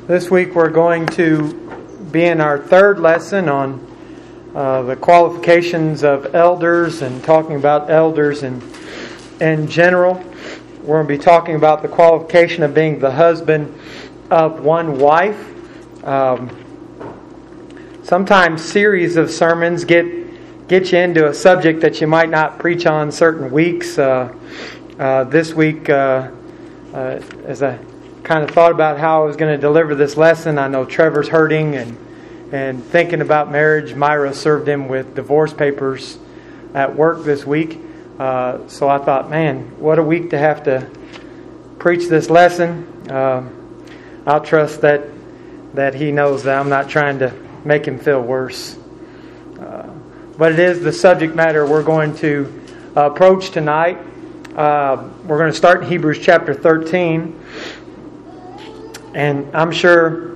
This week we're going to be in our third lesson on the qualifications of elders and talking about elders in general. We're going to be talking about the qualification of being the husband of one wife. Sometimes series of sermons get you into a subject that you might not preach on certain weeks. This week, as I kind of thought about how I was going to deliver this lesson, I know Trevor's hurting and thinking about marriage. Myra served him with divorce papers at work this week. So I thought, man, what a week to have to preach this lesson. I'll trust that he knows that I'm not trying to make him feel worse. But it is the subject matter we're going to approach tonight. We're going to start in Hebrews chapter 13. And I'm sure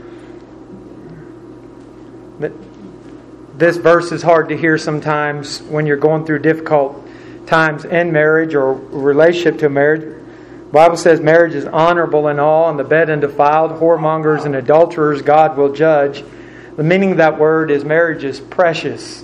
that this verse is hard to hear sometimes when you're going through difficult times in marriage or relationship to marriage. The Bible says marriage is honorable in all, and the bed undefiled, whoremongers and adulterers God will judge. The meaning of that word is marriage is precious.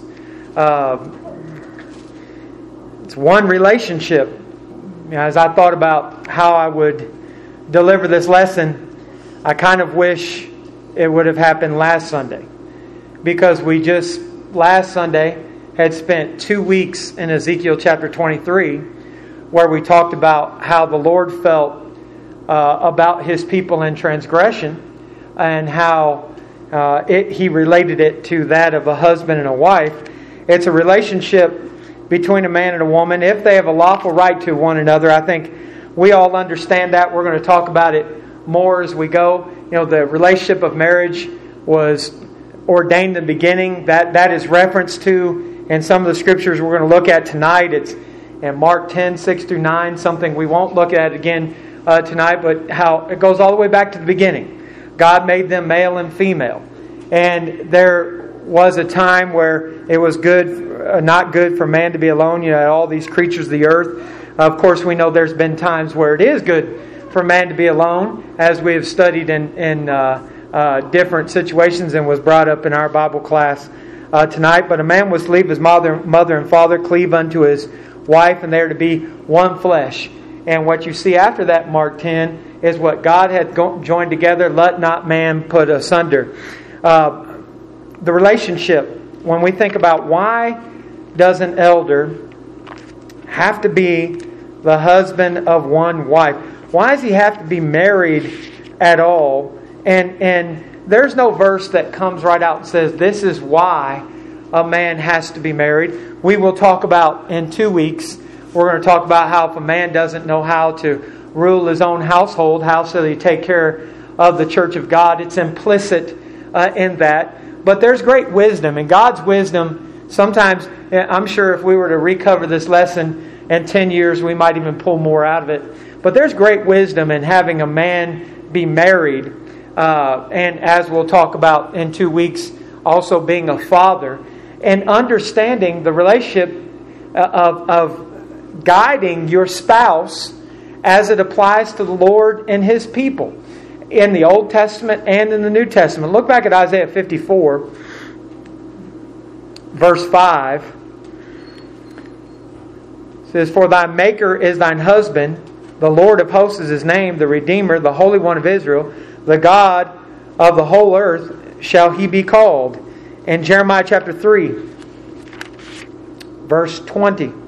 It's one relationship. As I thought about how I would deliver this lesson, I kind of wish it would have happened last Sunday, because we just last Sunday had spent 2 weeks in Ezekiel chapter 23 where we talked about how the Lord felt about His people in transgression and how He related it to that of a husband and a wife. It's a relationship between a man and a woman if they have a lawful right to one another. I think we all understand that. We're going to talk about it more as we go. You know, the relationship of marriage was ordained in the beginning. That is referenced to in some of the scriptures we're going to look at tonight. It's in Mark 10, 6 through 9, something we won't look at again tonight, but how it goes all the way back to the beginning. God made them male and female. And there was a time where it was not good for man to be alone. You know, all these creatures of the earth. Of course, we know there's been times where it is good for man to be alone, as we have studied in different situations and was brought up in our Bible class tonight. But a man was to leave his mother and father, cleave unto his wife, and they are to be one flesh. And what you see after that, Mark 10, is what God had joined together, let not man put asunder. The relationship, when we think about why does an elder have to be the husband of one wife? Why does he have to be married at all? And there's no verse that comes right out and says this is why a man has to be married. We will talk about in 2 weeks, we're going to talk about how if a man doesn't know how to rule his own household, how shall he take care of the church of God? It's implicit in that. But there's great wisdom. And God's wisdom, sometimes, I'm sure if we were to recover this lesson in 10 years, we might even pull more out of it. But there's great wisdom in having a man be married, and as we'll talk about in 2 weeks, also being a father, and understanding the relationship of guiding your spouse as it applies to the Lord and His people in the Old Testament and in the New Testament. Look back at Isaiah 54, verse 5. It says, "For thy Maker is thine husband, the Lord of hosts is His name, the Redeemer, the Holy One of Israel, the God of the whole earth shall He be called." In Jeremiah chapter 3, verse 20, it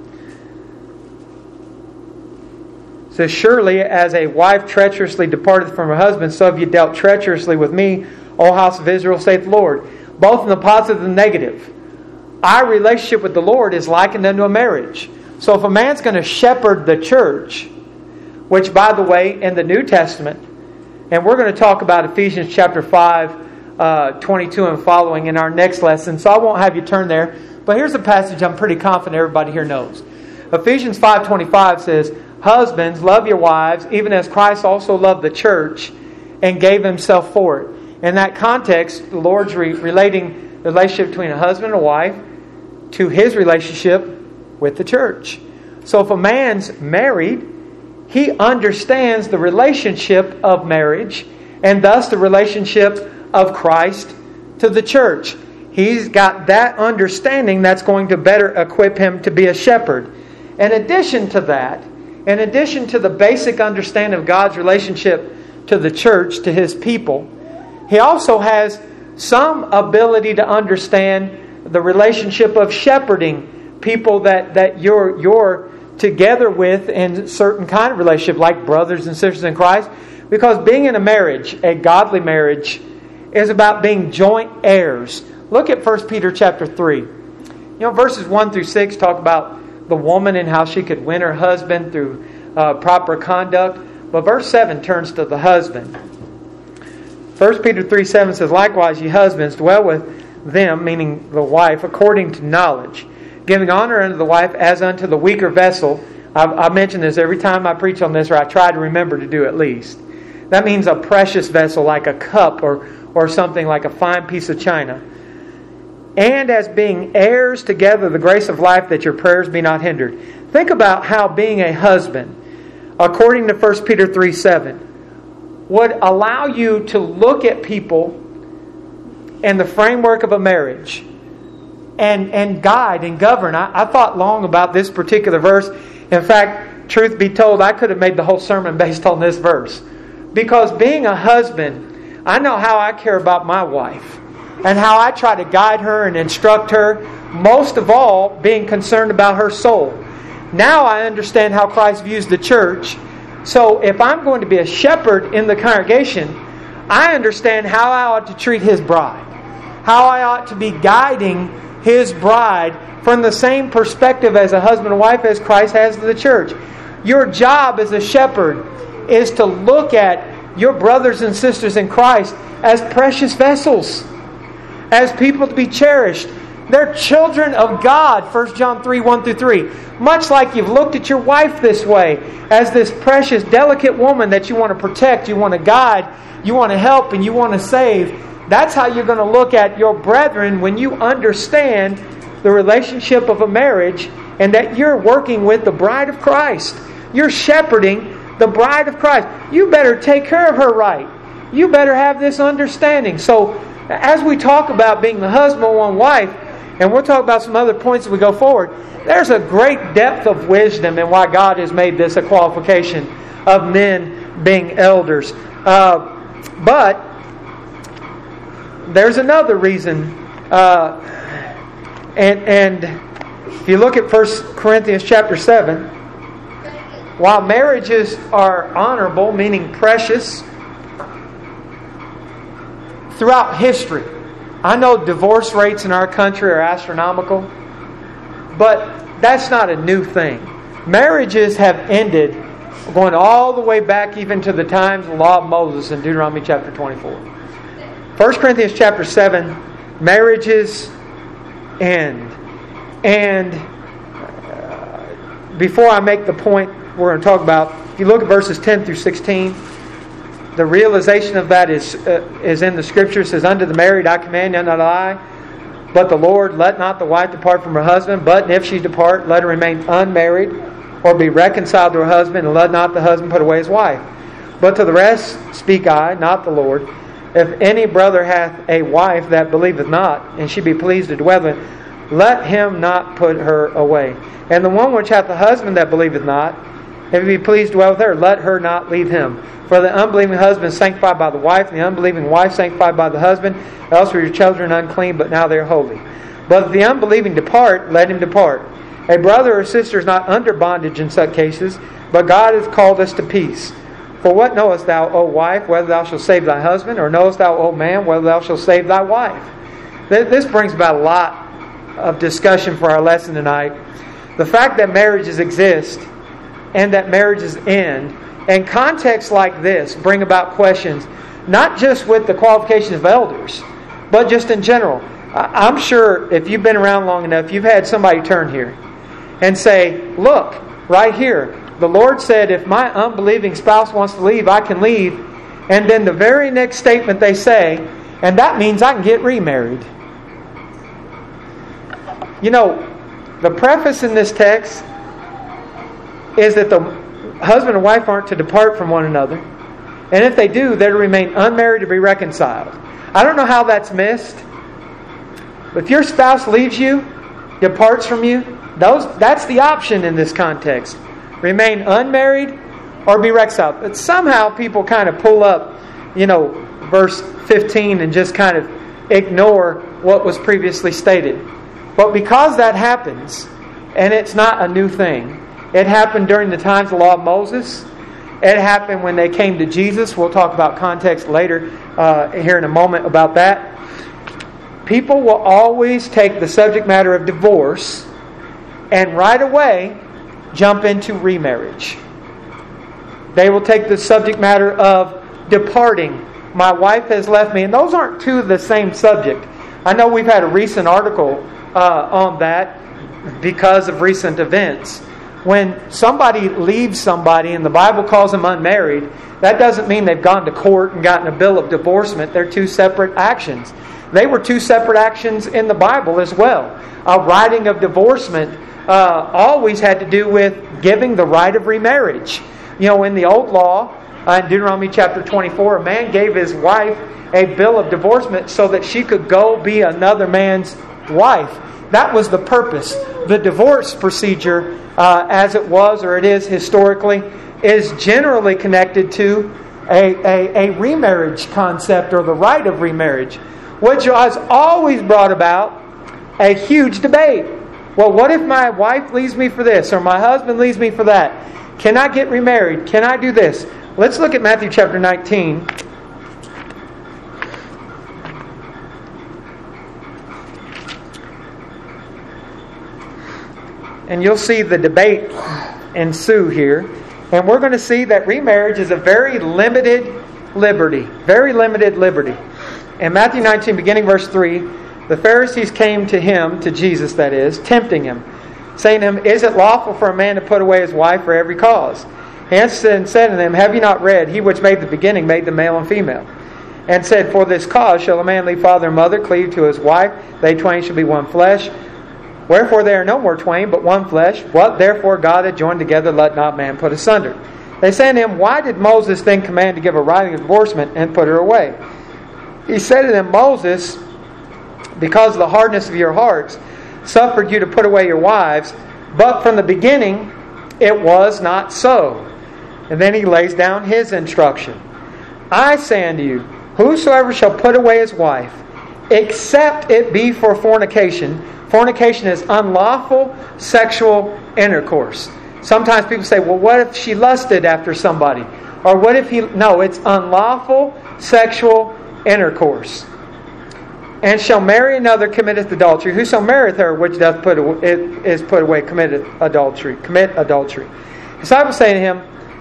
says, "Surely as a wife treacherously departed from her husband, so have you dealt treacherously with me, O house of Israel, saith the Lord." Both in the positive and the negative. Our relationship with the Lord is likened unto a marriage. So if a man's going to shepherd the church, which, by the way, in the New Testament, and we're going to talk about Ephesians chapter 5, 22 and following in our next lesson, so I won't have you turn there. But here's a passage I'm pretty confident everybody here knows. Ephesians 5:25 says, "Husbands, love your wives, even as Christ also loved the church and gave Himself for it." In that context, the Lord's relating the relationship between a husband and a wife to His relationship with the church. So if a man's married, he understands the relationship of marriage and thus the relationship of Christ to the church. He's got that understanding that's going to better equip him to be a shepherd. In addition to that, in addition to the basic understanding of God's relationship to the church, to His people, he also has some ability to understand the relationship of shepherding people that you're together with in certain kind of relationship, like brothers and sisters in Christ. Because being in a marriage, a godly marriage, is about being joint heirs. Look at 1 Peter chapter 3. Verses 1 through 6 talk about the woman and how she could win her husband through proper conduct. But verse 7 turns to the husband. 1 Peter 3:7 says, "Likewise, ye husbands, dwell with them," meaning the wife, "according to knowledge, giving honor unto the wife as unto the weaker vessel." I mention this every time I preach on this, or I try to remember to do at least. That means a precious vessel, like a cup or something like a fine piece of china. "And as being heirs together of the grace of life, that your prayers be not hindered." Think about how being a husband, according to 1 Peter 3:7, would allow you to look at people in the framework of a marriage and guide and govern. I thought long about this particular verse. In fact, truth be told, I could have made the whole sermon based on this verse. Because being a husband, I know how I care about my wife and how I try to guide her and instruct her, most of all being concerned about her soul. Now I understand how Christ views the church. So if I'm going to be a shepherd in the congregation, I understand how I ought to treat His bride. How I ought to be guiding His bride from the same perspective as a husband and wife as Christ has to the church. Your job as a shepherd is to look at your brothers and sisters in Christ as precious vessels, as people to be cherished. They're children of God, 1 John 3:1-3. Much like you've looked at your wife this way, as this precious, delicate woman that you want to protect, you want to guide, you want to help, and you want to save. That's how you're going to look at your brethren when you understand the relationship of a marriage and that you're working with the bride of Christ. You're shepherding the bride of Christ. You better take care of her right. You better have this understanding. So, as we talk about being the husband of one wife, and we'll talk about some other points as we go forward, there's a great depth of wisdom in why God has made this a qualification of men being elders. But there's another reason. And if you look at 1 Corinthians chapter 7, while marriages are honorable, meaning precious, throughout history, I know divorce rates in our country are astronomical, but that's not a new thing. Marriages have ended going all the way back even to the times of the law of Moses in Deuteronomy chapter 24. 1 Corinthians chapter 7, marriages end. And before I make the point we're going to talk about, if you look at verses 10 through 16, the realization of that is in the Scripture. It says, "Unto the married I command, and not I, but the Lord, let not the wife depart from her husband, but if she depart, let her remain unmarried, or be reconciled to her husband, and let not the husband put away his wife. But to the rest speak I, not the Lord. If any brother hath a wife that believeth not, and she be pleased to dwell with, let him not put her away. And the one which hath a husband that believeth not, if he be pleased to dwell with her, let her not leave him. For the unbelieving husband is sanctified by the wife, and the unbelieving wife sanctified by the husband. Else were your children unclean, but now they are holy. But if the unbelieving depart, let him depart. A brother or sister is not under bondage in such cases, but God hath called us to peace. For what knowest thou, O wife, whether thou shalt save thy husband? Or knowest thou, O man, whether thou shalt save thy wife?" This brings about a lot of discussion for our lesson tonight. The fact that marriages exist and that marriages end, and contexts like this bring about questions, not just with the qualifications of elders, but just in general. I'm sure if you've been around long enough, you've had somebody turn here and say, "Look, right here, the Lord said if my unbelieving spouse wants to leave, I can leave." And then the very next statement they say, "And that means I can get remarried." You know, the preface in this text is that the husband and wife aren't to depart from one another. And if they do, they're to remain unmarried to be reconciled. I don't know how that's missed. But if your spouse leaves you, departs from you, that's the option in this context. Remain unmarried or be reconciled. But somehow people kind of pull up, verse 15 and just kind of ignore what was previously stated. But because that happens, and it's not a new thing, it happened during the times of the law of Moses. It happened when they came to Jesus. We'll talk about context later here in a moment about that. People will always take the subject matter of divorce and right away jump into remarriage. They will take the subject matter of departing. My wife has left me. And those aren't two of the same subject. I know we've had a recent article on that because of recent events. When somebody leaves somebody and the Bible calls them unmarried, that doesn't mean they've gone to court and gotten a bill of divorcement. They're two separate actions. They were two separate actions in the Bible as well. A writing of divorcement always had to do with giving the right of remarriage. In the old law, in Deuteronomy chapter 24, a man gave his wife a bill of divorcement so that she could go be another man's wife. That was the purpose. The divorce procedure, as it was or it is historically, is generally connected to a remarriage concept or the right of remarriage, which has always brought about a huge debate. Well, what if my wife leaves me for this or my husband leaves me for that? Can I get remarried? Can I do this? Let's look at Matthew chapter 19. And you'll see the debate ensue here. And we're going to see that remarriage is a very limited liberty. Very limited liberty. In Matthew 19, beginning verse 3, the Pharisees came to him, to Jesus that is, tempting him, saying to him, "Is it lawful for a man to put away his wife for every cause?" He answered and said to them, "Have you not read, He which made the beginning made them male and female? And said, For this cause shall a man leave father and mother, cleave to his wife, they twain shall be one flesh. Wherefore they are no more twain, but one flesh. What therefore God hath joined together, let not man put asunder." They said to him, "Why did Moses then command to give a writing of divorcement and put her away?" He said to them, "Moses, because of the hardness of your hearts, suffered you to put away your wives, but from the beginning it was not so." And then he lays down his instruction. "I say unto you, whosoever shall put away his wife, except it be for fornication." Fornication is unlawful sexual intercourse. Sometimes people say, well, what if she lusted after somebody? Or what if he... No, it's unlawful sexual intercourse. "And shall marry another, committeth adultery. Whoso marrieth her which doth is put away, committeth adultery." Commit adultery. The disciple say to him,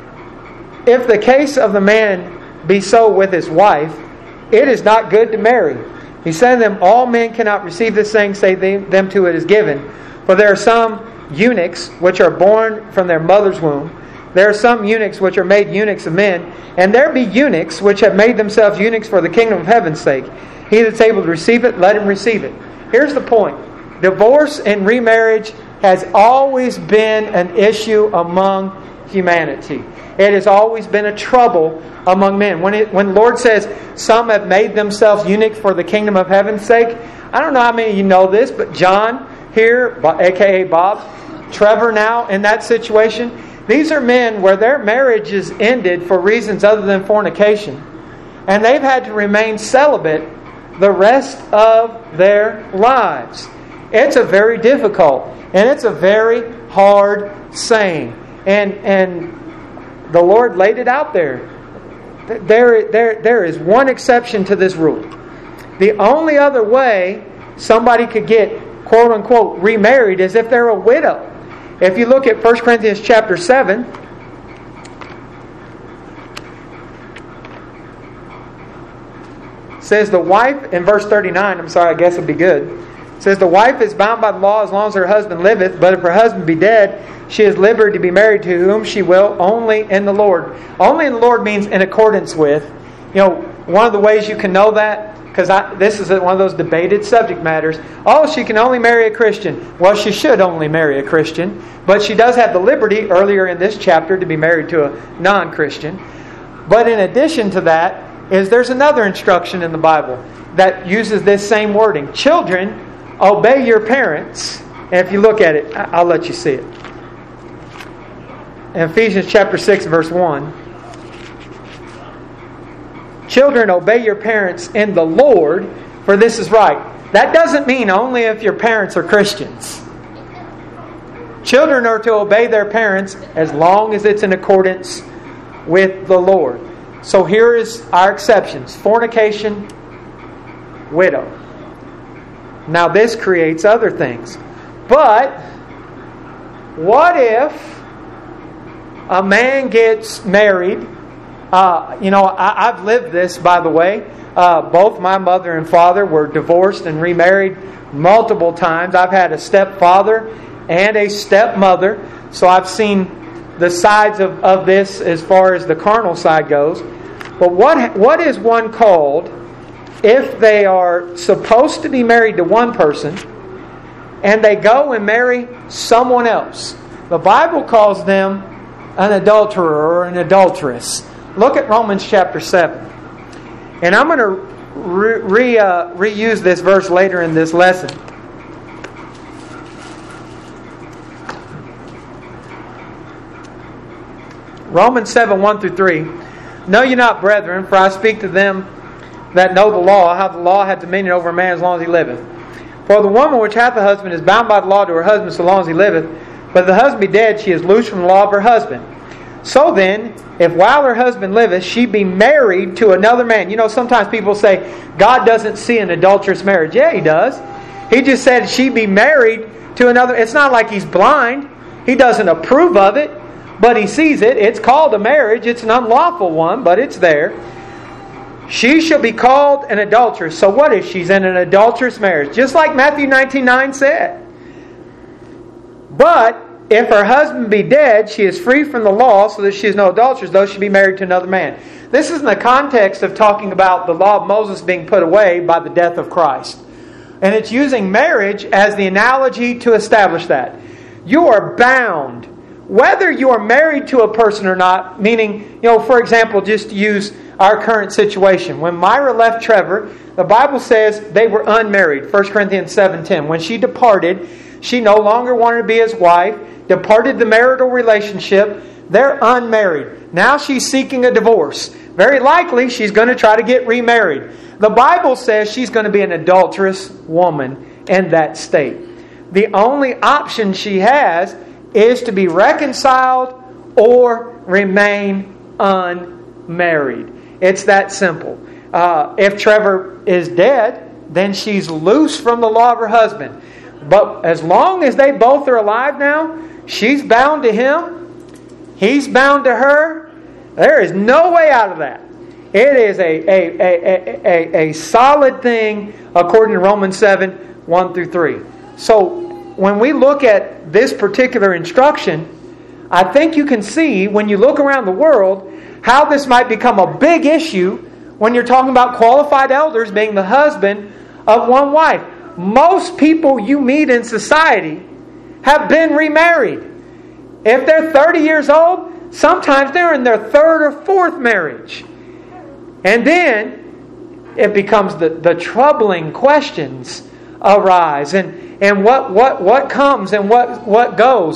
"If the case of the man be so with his wife, it is not good to marry." He said to them, "All men cannot receive this thing, save them to it is given. For there are some eunuchs which are born from their mother's womb. There are some eunuchs which are made eunuchs of men. And there be eunuchs which have made themselves eunuchs for the kingdom of heaven's sake. He that's able to receive it, let him receive it." Here's the point. Divorce and remarriage has always been an issue among humanity. It has always been a trouble among men. When the Lord says, some have made themselves eunuchs for the kingdom of heaven's sake, I don't know how many of you know this, but John here, a.k.a. Bob, Trevor now, in that situation, these are men where their marriages ended for reasons other than fornication. And they've had to remain celibate the rest of their lives. It's a very difficult and it's a very hard saying. And the Lord laid it out there. There is one exception to this rule. The only other way somebody could get quote unquote remarried is if they're a widow. If you look at 1 Corinthians chapter 7, it says the wife, in verse 39, I'm sorry, I guess it'd be good. It says the wife is bound by the law as long as her husband liveth, but if her husband be dead, she is liberty to be married to whom she will, only in the Lord. Only in the Lord means in accordance with. You know, one of the ways you can know that, because this is one of those debated subject matters. Oh, she can only marry a Christian. Well, she should only marry a Christian. But she does have the liberty, earlier in this chapter, to be married to a non-Christian. But in addition to that, there's another instruction in the Bible that uses this same wording. Children, obey your parents. And if you look at it, I'll let you see it. In Ephesians chapter 6, verse 1. Children, obey your parents in the Lord, for this is right. That doesn't mean only if your parents are Christians. Children are to obey their parents as long as it's in accordance with the Lord. So here is our exceptions. Fornication, widow. Now this creates other things. But what if a man gets married? I've lived this, by the way. Both my mother and father were divorced and remarried multiple times. I've had a stepfather and a stepmother. So I've seen the sides of this as far as the carnal side goes. But what is one called if they are supposed to be married to one person and they go and marry someone else? The Bible calls them an adulterer or an adulteress. Look at Romans chapter 7. And I'm going to reuse this verse later in this lesson. Romans 7, 1 through 3. Know ye not, brethren, for I speak to them that know the law, how the law hath dominion over a man as long as he liveth. For the woman which hath a husband is bound by the law to her husband so long as he liveth. But if the husband be dead, she is loosed from the law of her husband. So then, if while her husband liveth, she be married to another man. You know, sometimes people say, God doesn't see an adulterous marriage. Yeah, He does. He just said she be married to another. It's not like He's blind. He doesn't approve of it, but He sees it. It's called a marriage. It's an unlawful one, but it's there. She shall be called an adulteress. So what if she's in an adulterous marriage? Just like Matthew 19:9 said. But if her husband be dead, she is free from the law, so that she is no adulteress, though she be married to another man. This is in the context of talking about the law of Moses being put away by the death of Christ. And it's using marriage as the analogy to establish that. You are bound, whether you are married to a person or not, meaning, for example, just to use our current situation. When Myra left Trevor, the Bible says they were unmarried. 1 Corinthians 7:10. When she departed, she no longer wanted to be his wife, departed the marital relationship. They're unmarried. Now she's seeking a divorce. Very likely she's going to try to get remarried. The Bible says she's going to be an adulterous woman in that state. The only option she has is to be reconciled or remain unmarried. It's that simple. If Trevor is dead, then she's loose from the law of her husband. But as long as they both are alive now, she's bound to him, he's bound to her. There is no way out of that. It is a solid thing according to Romans 7, 1 through 3. So when we look at this particular instruction, I think you can see when you look around the world how this might become a big issue when you're talking about qualified elders being the husband of one wife. Most people you meet in society have been remarried. If they're 30 years old, sometimes they're in their third or fourth marriage. And then it becomes the troubling questions arise. And what comes and what goes.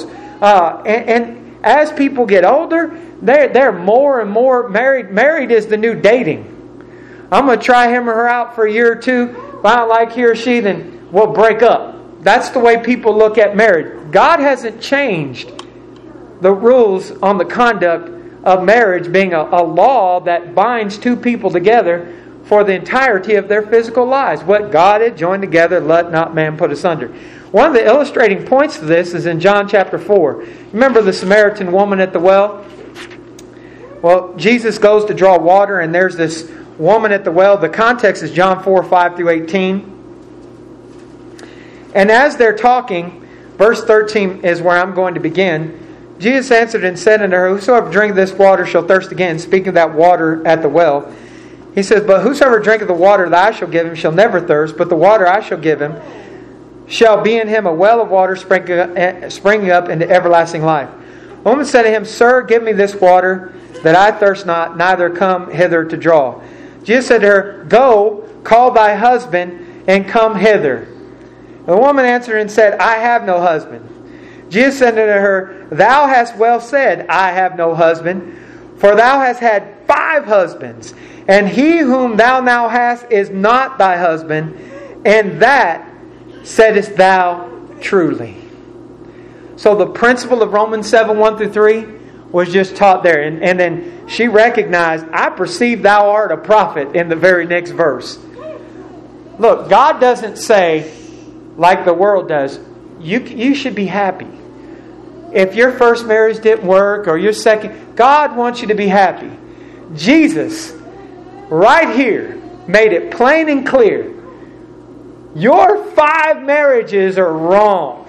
And as people get older, they're more and more married. Married is the new dating. I'm going to try him or her out for a year or two. If I don't like he or she, then we'll break up. That's the way people look at marriage. God hasn't changed the rules on the conduct of marriage being a law that binds two people together for the entirety of their physical lives. What God had joined together, let not man put asunder. One of the illustrating points to this is in John chapter 4. Remember the Samaritan woman at the well? Well, Jesus goes to draw water, and there's this woman at the well. The context is John 4, 5 through 18. And as they're talking, verse 13 is where I'm going to begin. Jesus answered and said unto her, whosoever drinketh this water shall thirst again. Speaking of that water at the well. He says, but whosoever drinketh the water that I shall give him shall never thirst, but the water I shall give him shall be in him a well of water springing up into everlasting life. The woman said to him, Sir, give me this water, that I thirst not, neither come hither to draw. Jesus said to her, Go, call thy husband, and come hither. The woman answered and said, I have no husband. Jesus said unto her, Thou hast well said, I have no husband, for thou hast had 5 husbands, and he whom thou now hast is not thy husband, and that saidest thou truly. So the principle of Romans 7, 1 through 3 was just taught there. And then she recognized, I perceive thou art a prophet in the very next verse. Look, God doesn't say, like the world does, you should be happy. If your first marriage didn't work or your second, God wants you to be happy. Jesus, right here, made it plain and clear. Your 5 marriages are wrong.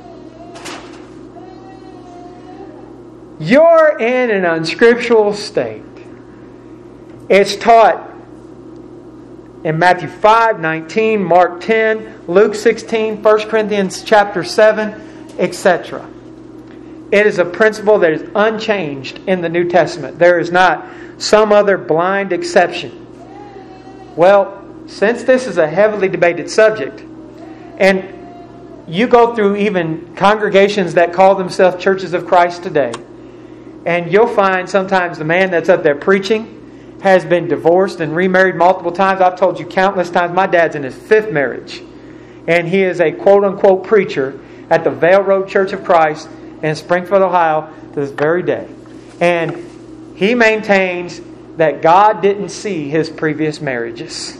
You're in an unscriptural state. It's taught in Matthew 5, 19, Mark 10, Luke 16, 1 Corinthians chapter 7, etc. It is a principle that is unchanged in the New Testament. There is not some other blind exception. Well, since this is a heavily debated subject, and you go through even congregations that call themselves Churches of Christ today, and you'll find sometimes the man that's up there preaching has been divorced and remarried multiple times. I've told you countless times, my dad's in his 5th marriage. And he is a quote-unquote preacher at the Vale Road Church of Christ in Springfield, Ohio, to this very day. And he maintains that God didn't see his previous marriages.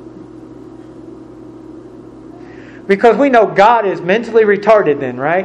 Because we know God is mentally retarded then, right?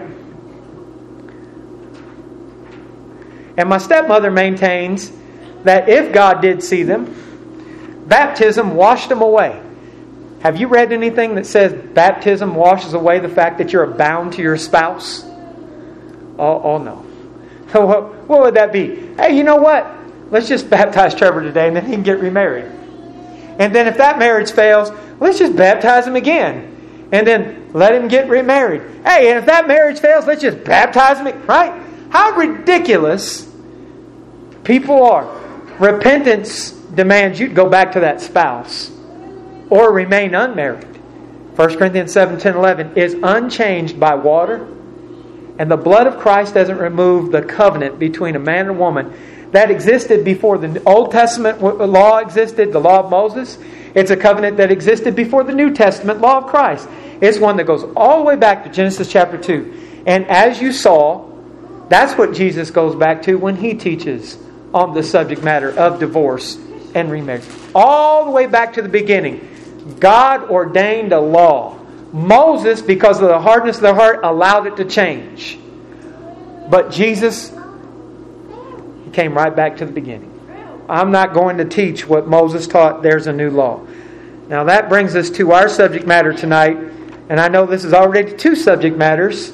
And my stepmother maintains that if God did see them, baptism washed them away. Have you read anything that says baptism washes away the fact that you're bound to your spouse? Oh no. So what would that be? Hey, you know what? Let's just baptize Trevor today and then he can get remarried. And then if that marriage fails, let's just baptize him again. And then let him get remarried. Hey, and if that marriage fails, let's just baptize him. Right? How ridiculous people are. Repentance demands you to go back to that spouse or remain unmarried. 1 Corinthians 7, 10, 11 is unchanged by water, and the blood of Christ doesn't remove the covenant between a man and a woman that existed before the Old Testament law existed, the law of Moses. It's a covenant that existed before the New Testament law of Christ. It's one that goes all the way back to Genesis chapter 2. And as you saw, that's what Jesus goes back to when He teaches on the subject matter of divorce and remarriage. All the way back to the beginning. God ordained a law. Moses, because of the hardness of their heart, allowed it to change. But Jesus, He came right back to the beginning. I'm not going to teach what Moses taught. There's a new law. Now that brings us to our subject matter tonight. And I know this is already 2 subject matters.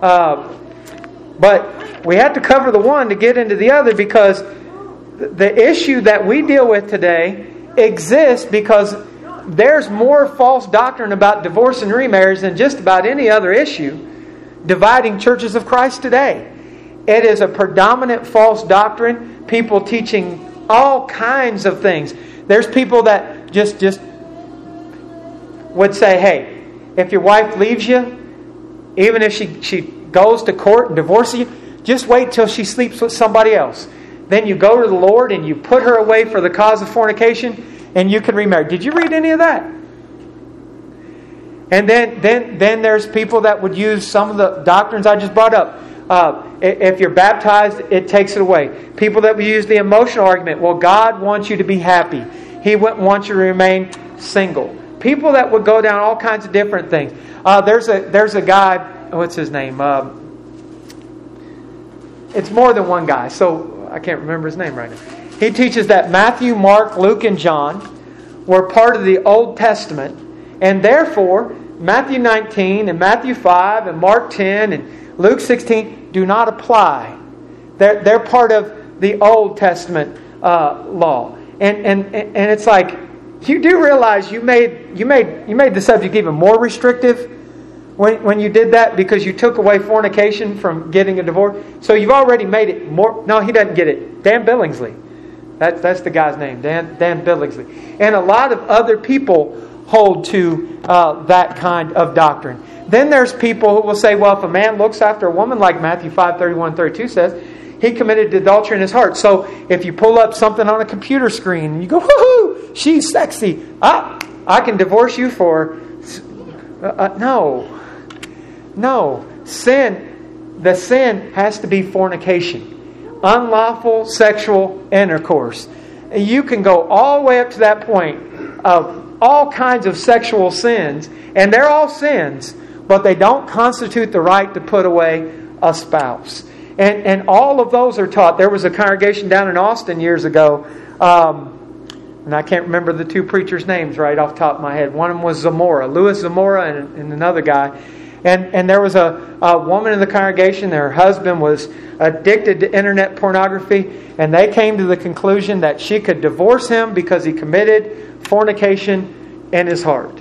But we have to cover the one to get into the other, because the issue that we deal with today exists because there's more false doctrine about divorce and remarriage than just about any other issue dividing churches of Christ today. It is a predominant false doctrine. People teaching all kinds of things. There's people that just would say, hey, if your wife leaves you, even if she goes to court and divorces you, just wait till she sleeps with somebody else. Then you go to the Lord and you put her away for the cause of fornication, and you can remarry. Did you read any of that? And then there's people that would use some of the doctrines I just brought up. If you're baptized, it takes it away. People that would use the emotional argument. Well, God wants you to be happy. He wouldn't want you to remain single. People that would go down all kinds of different things. There's a guy. What's his name? It's more than one guy, so I can't remember his name right now. He teaches that Matthew, Mark, Luke, and John were part of the Old Testament, and therefore Matthew 19 and Matthew 5 and Mark 10 and Luke 16 do not apply. They're part of the Old Testament law, and it's like, you do realize you made the subject even more restrictive when you did that because you took away fornication from getting a divorce? So you've already made it more... No, he doesn't get it. Dan Billingsley. That's the guy's name, Dan Billingsley. And a lot of other people hold to that kind of doctrine. Then there's people who will say, well, if a man looks after a woman, like Matthew 5:31-32 says, he committed adultery in his heart. So if you pull up something on a computer screen and you go, woohoo, she's sexy. I can divorce you for... No. The sin has to be fornication. Unlawful sexual intercourse. You can go all the way up to that point of all kinds of sexual sins, and they're all sins, but they don't constitute the right to put away a spouse. And all of those are taught. There was a congregation down in Austin years ago, and I can't remember the two preachers' names right off the top of my head. One of them was Zamora, Louis Zamora, and another guy. And there was a woman in the congregation. Their husband was addicted to internet pornography, and they came to the conclusion that she could divorce him because he committed fornication in his heart.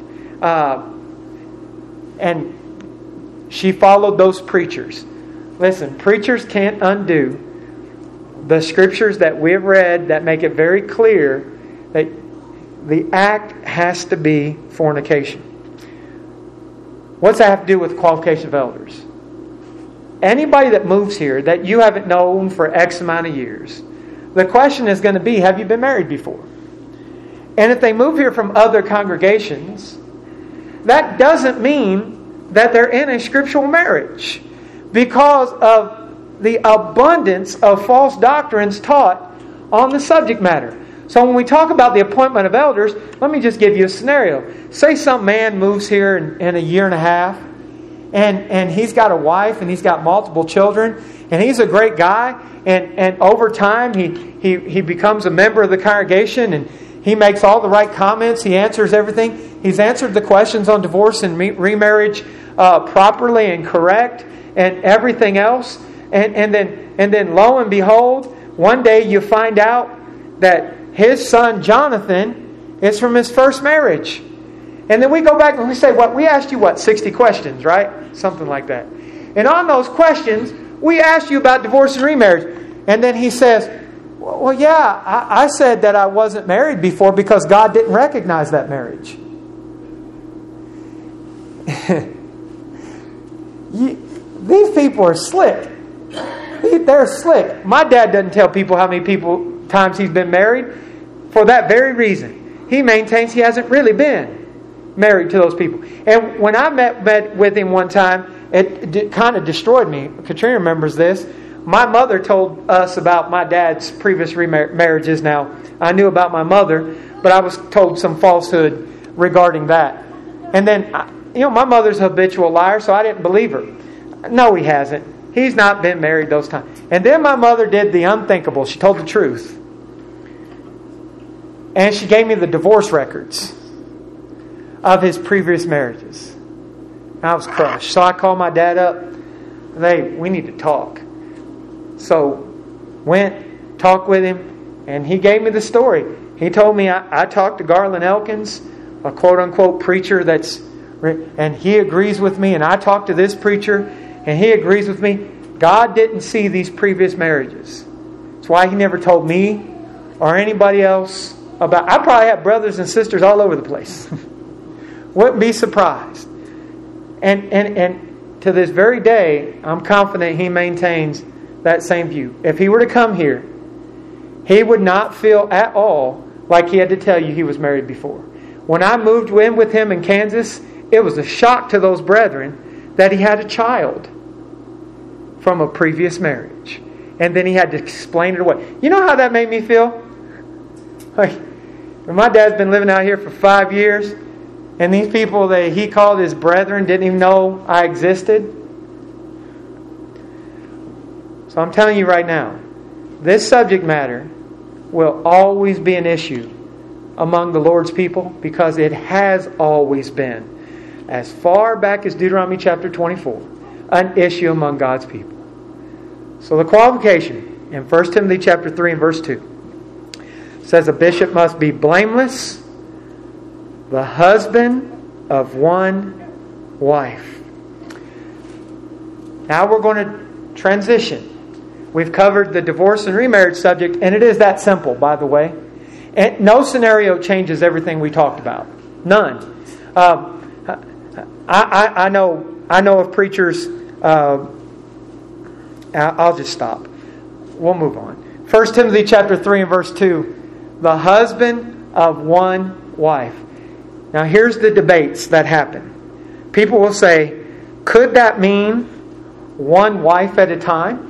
And she followed those preachers. Listen, preachers can't undo the scriptures that we have read that make it very clear that the act has to be fornication. What's that have to do with qualification of elders? Anybody that moves here that you haven't known for X amount of years, the question is going to be, have you been married before? And if they move here from other congregations, that doesn't mean that they're in a scriptural marriage, because of the abundance of false doctrines taught on the subject matter. So when we talk about the appointment of elders, let me just give you a scenario. Say some man moves here in a year and a half, and he's got a wife and he's got multiple children, and he's a great guy, and over time he becomes a member of the congregation, and he makes all the right comments, he answers everything. He's answered the questions on divorce and remarriage properly and correct, and everything else. And then lo and behold, one day you find out that his son Jonathan is from his first marriage. And then we go back and we say, we asked you 60 questions, right? Something like that. And on those questions, we asked you about divorce and remarriage. And then he says, well, yeah, I said that I wasn't married before because God didn't recognize that marriage. These people are slick. They're slick. My dad doesn't tell people how many times he's been married for that very reason. He maintains he hasn't really been married to those people. And when I met with him one time, it kind of destroyed me. Katrina remembers this. My mother told us about my dad's previous marriages. Now, I knew about my mother, but I was told some falsehood regarding that. And then, my mother's a habitual liar, so I didn't believe her. No, he hasn't. He's not been married those times. And then my mother did the unthinkable. She told the truth. And she gave me the divorce records of his previous marriages. I was crushed. So I called my dad up. Hey, we need to talk. So went, talked with him, and he gave me the story. He told me I talked to Garland Elkins, a quote-unquote preacher and he agrees with me, and I talked to this preacher, and he agrees with me. God didn't see these previous marriages. That's why he never told me or anybody else about. I probably have brothers and sisters all over the place. Wouldn't be surprised. And to this very day, I'm confident he maintains that same view. If he were to come here, he would not feel at all like he had to tell you he was married before. When I moved in with him in Kansas, it was a shock to those brethren that he had a child from a previous marriage. And then he had to explain it away. You know how that made me feel? Like, my dad's been living out here for 5 years, and these people that he called his brethren didn't even know I existed. So I'm telling you right now, this subject matter will always be an issue among the Lord's people, because it has always been, as far back as Deuteronomy chapter 24, an issue among God's people. So the qualification in 1 Timothy chapter 3 and verse 2 says a bishop must be blameless, the husband of one wife. Now we're going to transition. We've covered the divorce and remarriage subject, and it is that simple, by the way. And no scenario changes everything we talked about. None. I know of preachers. I'll just stop. We'll move on. 1 Timothy chapter 3 and verse 2. The husband of one wife. Now here's the debates that happen. People will say, could that mean one wife at a time?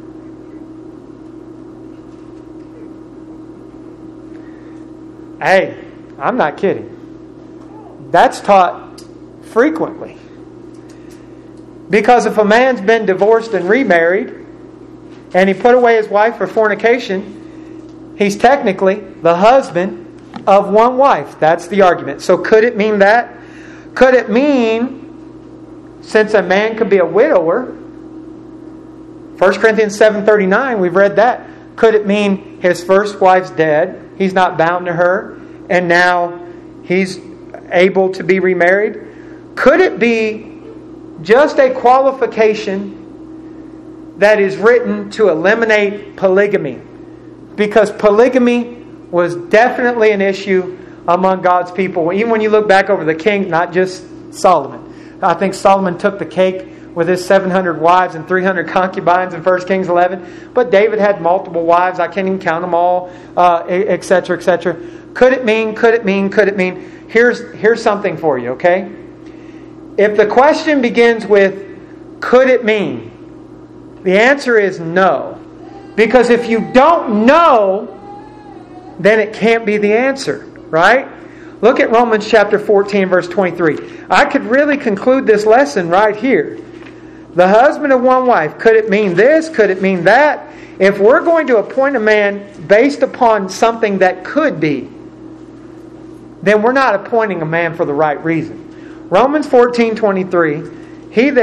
Hey, I'm not kidding. That's taught frequently. Because if a man's been divorced and remarried, and he put away his wife for fornication, he's technically the husband of one wife. That's the argument. So could it mean that? Could it mean, since a man could be a widower, 1 Corinthians 7:39, we've read that. Could it mean his first wife's dead, he's not bound to her, and now he's able to be remarried? Could it be just a qualification that is written to eliminate polygamy? Because polygamy was definitely an issue among God's people. Even when you look back over the king, not just Solomon. I think Solomon took the cake with his 700 wives and 300 concubines in 1 Kings 11. But David had multiple wives. I can't even count them all, etc., etc. Could it mean? Could it mean? Could it mean? Here's something for you, okay? If the question begins with, could it mean? The answer is no. Because if you don't know, then it can't be the answer, right? Look at Romans chapter 14, verse 23. I could really conclude this lesson right here. The husband of one wife, could it mean this? Could it mean that? If we're going to appoint a man based upon something that could be, then we're not appointing a man for the right reason. Romans 14:23, he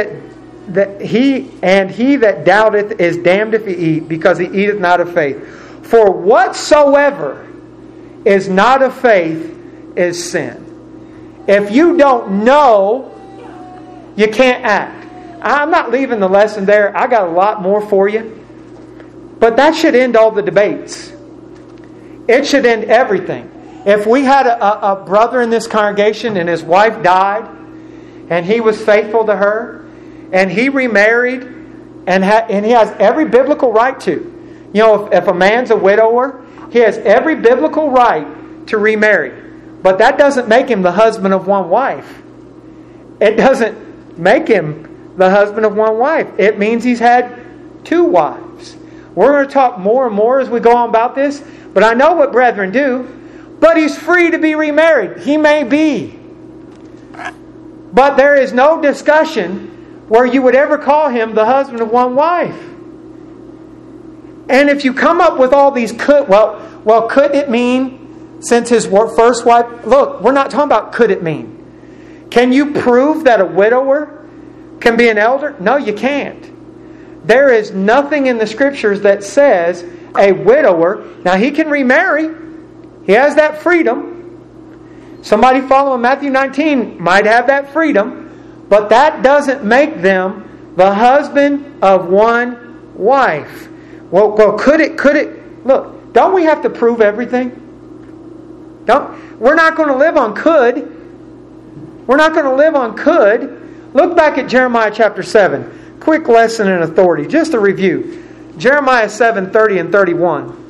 that doubteth is damned if he eat, because he eateth not of faith. For whatsoever is not of faith is sin. If you don't know, you can't act. I'm not leaving the lesson there. I got a lot more for you. But that should end all the debates. It should end everything. If we had a brother in this congregation and his wife died and he was faithful to her and he remarried and he has every biblical right to. You know, if a man's a widower, he has every biblical right to remarry. But that doesn't make him the husband of one wife. It doesn't make him the husband of one wife. It means he's had two wives. We're going to talk more and more as we go on about this. But I know what brethren do. But he's free to be remarried. He may be. But there is no discussion where you would ever call him the husband of one wife. And if you come up with all these could it mean since his first wife? Look, we're not talking about could it mean. Can you prove that a widower can be an elder? No, you can't. There is nothing in the Scriptures that says a widower, now he can remarry. He has that freedom. Somebody following Matthew 19 might have that freedom. But that doesn't make them the husband of one wife. Well, could it? Look, don't we have to prove everything? We're not going to live on could. We're not going to live on could. Look back at Jeremiah chapter 7. Quick lesson in authority. Just a review. Jeremiah 7:30 and 31.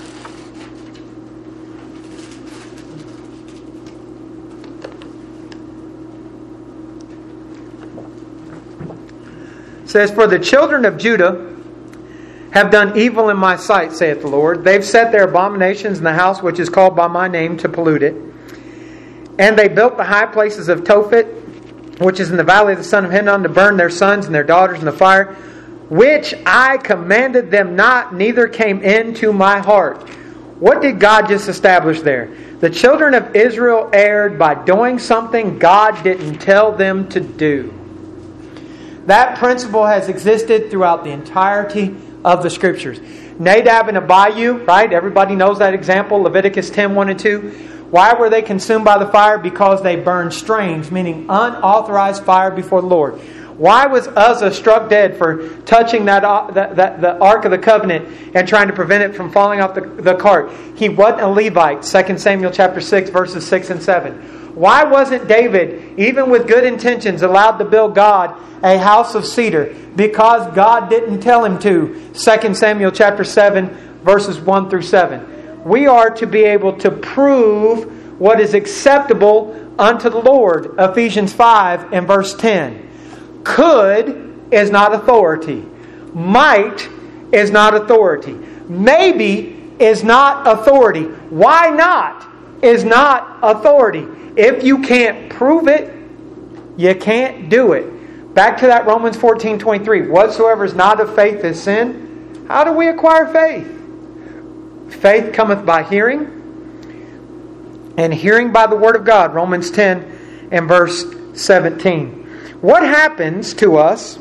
It says, for the children of Judah have done evil in my sight, saith the Lord. They've set their abominations in the house which is called by my name to pollute it. And they built the high places of Tophet, which is in the valley of the son of Hinnom, to burn their sons and their daughters in the fire, which I commanded them not, neither came into my heart. What did God just establish there? The children of Israel erred by doing something God didn't tell them to do. That principle has existed throughout the entirety of the Scriptures. Nadab and Abihu, right? Everybody knows that example, Leviticus 10:1 and 2. Why were they consumed by the fire? Because they burned strange, meaning unauthorized fire before the Lord. Why was Uzzah struck dead for touching the Ark of the Covenant and trying to prevent it from falling off the cart? He wasn't a Levite, 2 Samuel chapter 6, verses 6 and 7. Why wasn't David, even with good intentions, allowed to build God a house of cedar? Because God didn't tell him to, 2 Samuel chapter 7, verses 1 through 7. We are to be able to prove what is acceptable unto the Lord, Ephesians 5 and verse 10. Could is not authority. Might is not authority. Maybe is not authority. Why not is not authority. If you can't prove it, you can't do it. Back to that Romans 14:23. Whatsoever is not of faith is sin. How do we acquire faith? Faith cometh by hearing, and hearing by the word of God. Romans 10 and verse 17. What happens to us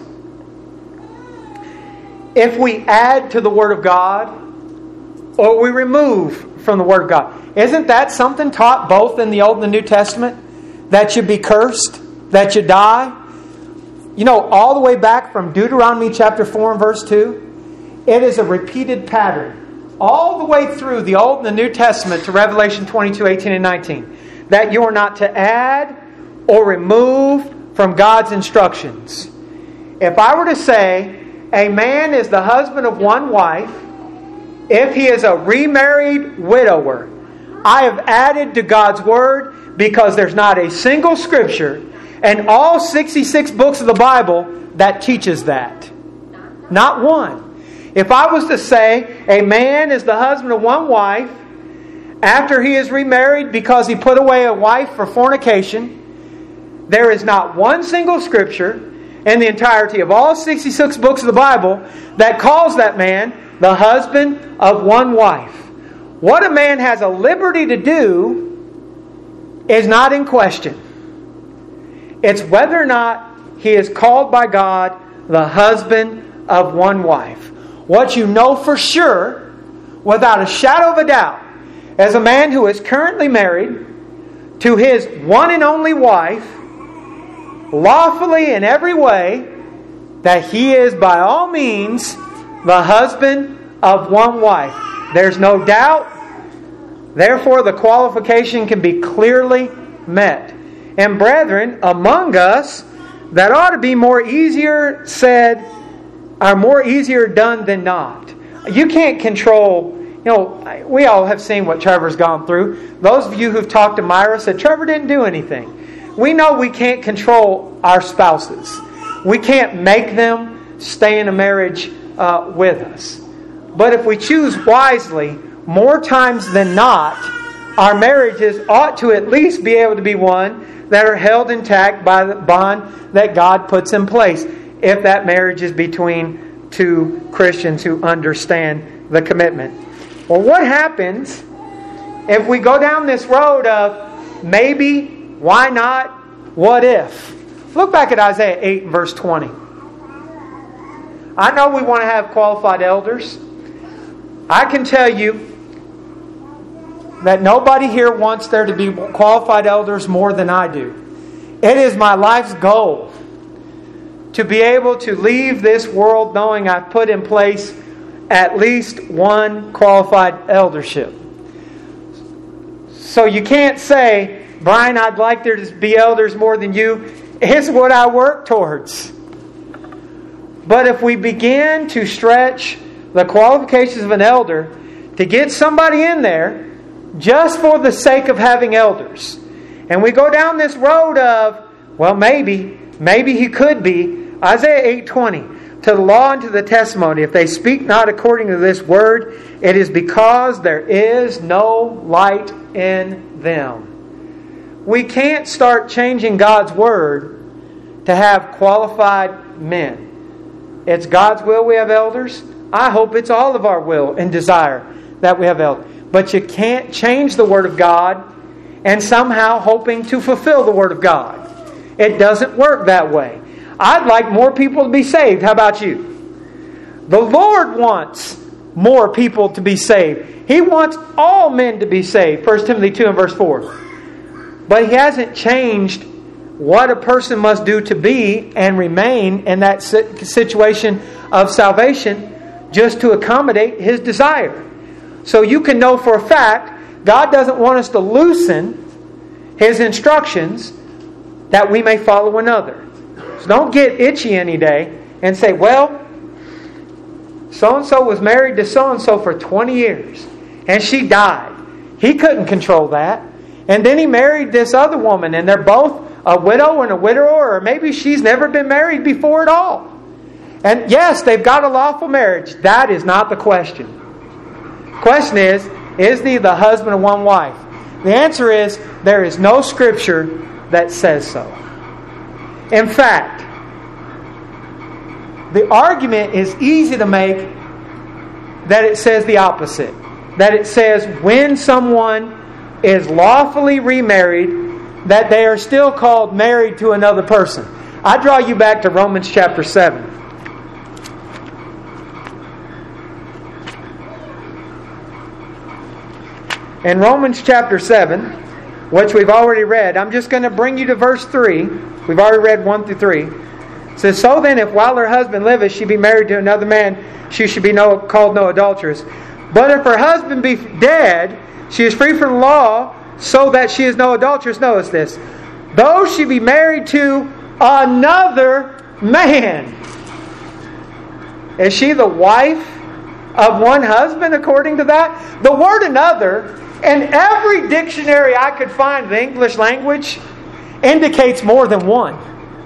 if we add to the Word of God or we remove from the Word of God? Isn't that something taught both in the Old and the New Testament? That you be cursed, that you die? You know, all the way back from Deuteronomy chapter 4 and verse 2, it is a repeated pattern. All the way through the Old and the New Testament to Revelation 22, 18 and 19. That you are not to add or remove from God's instructions. If I were to say a man is the husband of one wife, if he is a remarried widower, I have added to God's Word because there's not a single scripture in all 66 books of the Bible that teaches that. Not one. If I was to say a man is the husband of one wife after he is remarried because he put away a wife for fornication, there is not one single scripture in the entirety of all 66 books of the Bible that calls that man the husband of one wife. What a man has a liberty to do is not in question. It's whether or not he is called by God the husband of one wife. What you know for sure, without a shadow of a doubt, as a man who is currently married to his one and only wife, lawfully in every way, that he is by all means the husband of one wife. There's no doubt. Therefore, the qualification can be clearly met. And brethren, among us, that ought to be more easier said, or more easier done than not. You can't control. You know, we all have seen what Trevor's gone through. Those of you who've talked to Myra said Trevor didn't do anything. We know we can't control our spouses. We can't make them stay in a marriage with us. But if we choose wisely, more times than not, our marriages ought to at least be able to be one that are held intact by the bond that God puts in place, if that marriage is between two Christians who understand the commitment. Well, what happens if we go down this road of maybe, why not, what if? Look back at Isaiah 8 and verse 20. I know we want to have qualified elders. I can tell you that nobody here wants there to be qualified elders more than I do. It is my life's goal to be able to leave this world knowing I've put in place at least one qualified eldership. So you can't say, Brian, I'd like there to be elders more than you. It's what I work towards. But if we begin to stretch the qualifications of an elder to get somebody in there just for the sake of having elders, and we go down this road of, well, maybe he could be, Isaiah 8:20, to the law and to the testimony, if they speak not according to this word, it is because there is no light in them. We can't start changing God's word to have qualified men. It's God's will we have elders. I hope it's all of our will and desire that we have elders. But you can't change the Word of God and somehow hoping to fulfill the Word of God. It doesn't work that way. I'd like more people to be saved. How about you? The Lord wants more people to be saved. He wants all men to be saved. 1 Timothy 2 and verse 4. But He hasn't changed what a person must do to be and remain in that situation of salvation just to accommodate His desire. So you can know for a fact God doesn't want us to loosen His instructions that we may follow another. So don't get itchy any day and say, well, so-and-so was married to so-and-so for 20 years and she died. He couldn't control that. And then he married this other woman and they're both a widow and a widower, or maybe she's never been married before at all. And yes, they've got a lawful marriage. That is not the question. The question is he the husband of one wife? The answer is, there is no scripture that says so. In fact, the argument is easy to make that it says the opposite. That it says when someone is lawfully remarried, that they are still called married to another person. I draw you back to Romans chapter 7. In Romans chapter 7, which we've already read, I'm just going to bring you to verse 3. We've already read 1 through 3. It says, so then, if while her husband liveth she be married to another man, she should be called no adulteress. But if her husband be dead, she is free from the law, so that she is no adulteress. Notice this. Though she be married to another man. Is she the wife of one husband according to that? The word another, in every dictionary I could find in the English language, indicates more than one.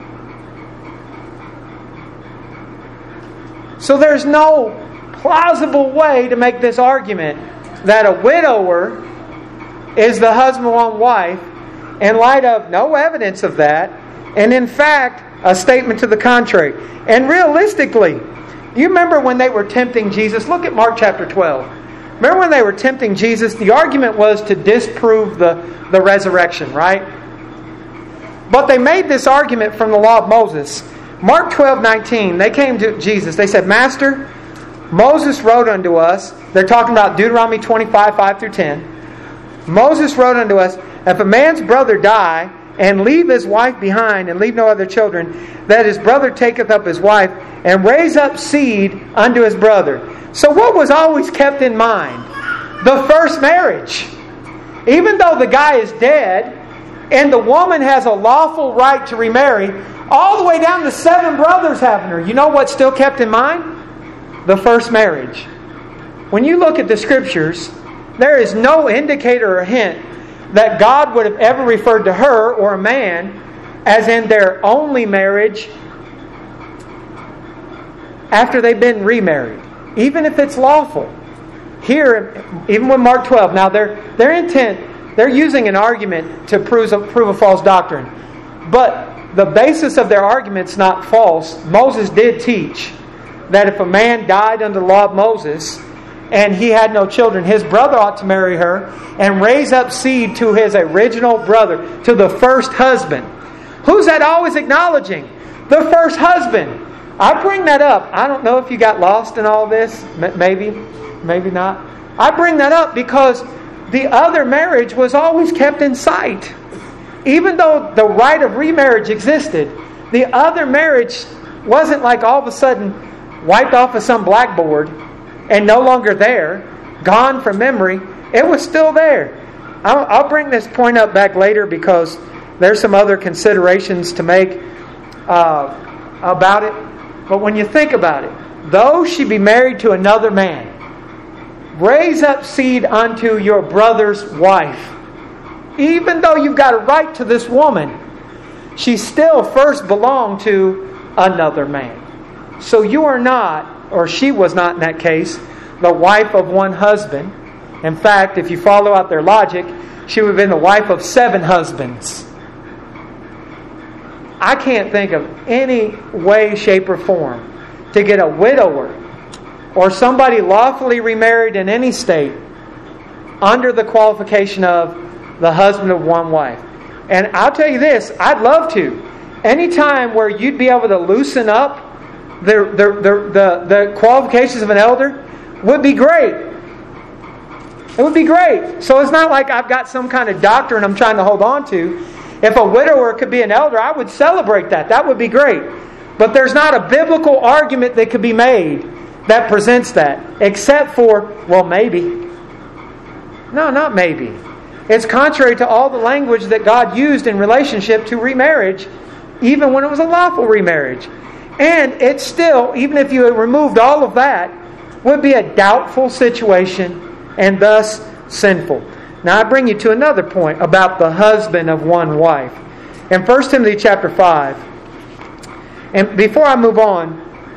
So there's no plausible way to make this argument that a widower is the husband of one wife in light of no evidence of that, and in fact a statement to the contrary. And realistically, you remember when they were tempting Jesus? Look at Mark chapter 12. Remember when they were tempting Jesus? The argument was to disprove the resurrection, right? But they made this argument from the law of Moses. Mark 12:19, they came to Jesus. They said, Master, Moses wrote unto us, they're talking about Deuteronomy 25, 5 through 10. Moses wrote unto us, if a man's brother die, and leave his wife behind, and leave no other children, that his brother taketh up his wife, and raise up seed unto his brother. So what was always kept in mind? The first marriage. Even though the guy is dead, and the woman has a lawful right to remarry, all the way down to 7 brothers having her. You know what's still kept in mind? The first marriage. When you look at the Scriptures, there is no indicator or hint that God would have ever referred to her or a man as in their only marriage after they've been remarried, even if it's lawful. Here, even with Mark 12, now their intent, they're using an argument to prove a false doctrine. But the basis of their argument's not false. Moses did teach that if a man died under the law of Moses and he had no children, his brother ought to marry her and raise up seed to his original brother, to the first husband. Who's that always acknowledging? The first husband. I bring that up. I don't know if you got lost in all this. Maybe not. I bring that up because the other marriage was always kept in sight. Even though the right of remarriage existed, the other marriage wasn't like all of a sudden wiped off of some blackboard and no longer there, gone from memory. It was still there. I'll bring this point up back later because there's some other considerations to make about it. But when you think about it, though she be married to another man, raise up seed unto your brother's wife. Even though you've got a right to this woman, she still first belonged to another man. So you are not, or she was not in that case, the wife of one husband. In fact, if you follow out their logic, she would have been the wife of 7 husbands. I can't think of any way, shape, or form to get a widower or somebody lawfully remarried in any state under the qualification of the husband of one wife. And I'll tell you this, I'd love to. Any time where you'd be able to loosen up the qualifications of an elder would be great. It would be great. So it's not like I've got some kind of doctrine I'm trying to hold on to. If a widower could be an elder, I would celebrate that. That would be great. But there's not a biblical argument that could be made that presents that, except for, well, maybe. No, not maybe. It's contrary to all the language that God used in relationship to remarriage, even when it was a lawful remarriage. And it's still, even if you had removed all of that, would be a doubtful situation and thus sinful. Now I bring you to another point about the husband of one wife. In 1 Timothy chapter 5, and before I move on,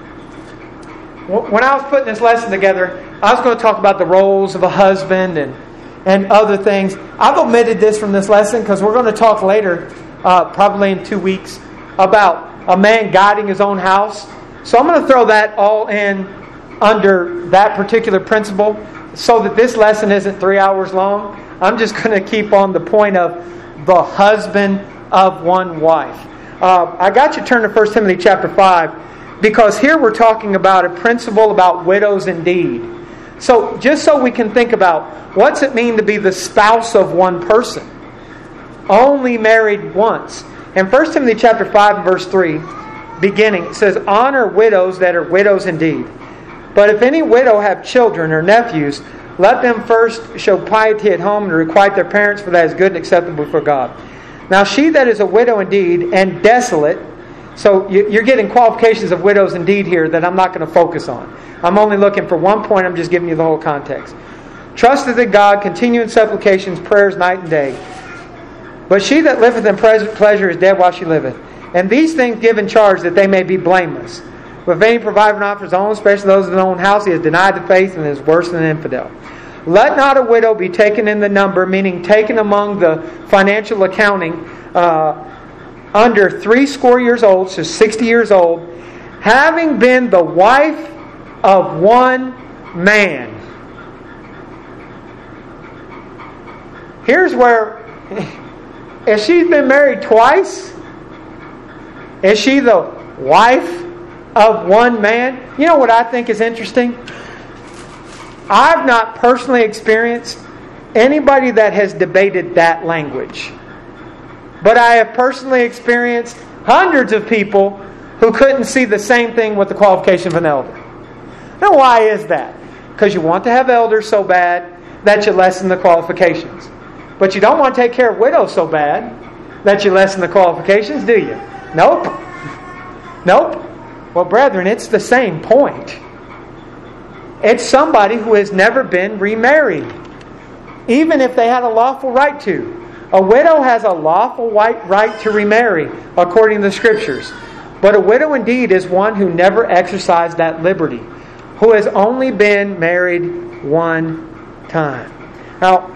when I was putting this lesson together, I was going to talk about the roles of a husband and other things. I've omitted this from this lesson because we're going to talk later, probably in 2 weeks, about a man guiding his own house. So I'm going to throw that all in under that particular principle so that this lesson isn't 3 hours long. I'm just going to keep on the point of the husband of one wife. I got you turned to 1 Timothy chapter 5 because here we're talking about a principle about widows indeed. So just so we can think about what's it mean to be the spouse of one person, only married once. In 1 Timothy chapter 5 and verse 3, beginning, it says, "Honor widows that are widows indeed. But if any widow have children or nephews, let them first show piety at home and requite their parents, for that is good and acceptable for God. Now she that is a widow indeed and desolate," so you're getting qualifications of widows indeed here that I'm not going to focus on. I'm only looking for one point. I'm just giving you the whole context. "Trusteth in God, continue in supplications, prayers night and day. But she that liveth in pleasure is dead while she liveth. And these things give in charge that they may be blameless. But if any provide not for his own, especially those of his own house, he has denied the faith and is worse than an infidel. Let not a widow be taken in the number," meaning taken among the financial accounting, "under 60 years old, so 60 years old, having been the wife of one man." Here's where, if she's been married twice, is she the wife of one man? You know what I think is interesting? I've not personally experienced anybody that has debated that language. But I have personally experienced hundreds of people who couldn't see the same thing with the qualification of an elder. Now why is that? Because you want to have elders so bad that you lessen the qualifications. But you don't want to take care of widows so bad that you lessen the qualifications, do you? Nope. Nope. Well, brethren, it's the same point. It's somebody who has never been remarried, even if they had a lawful right to. A widow has a lawful right to remarry, according to the Scriptures. But a widow indeed is one who never exercised that liberty, who has only been married one time. Now,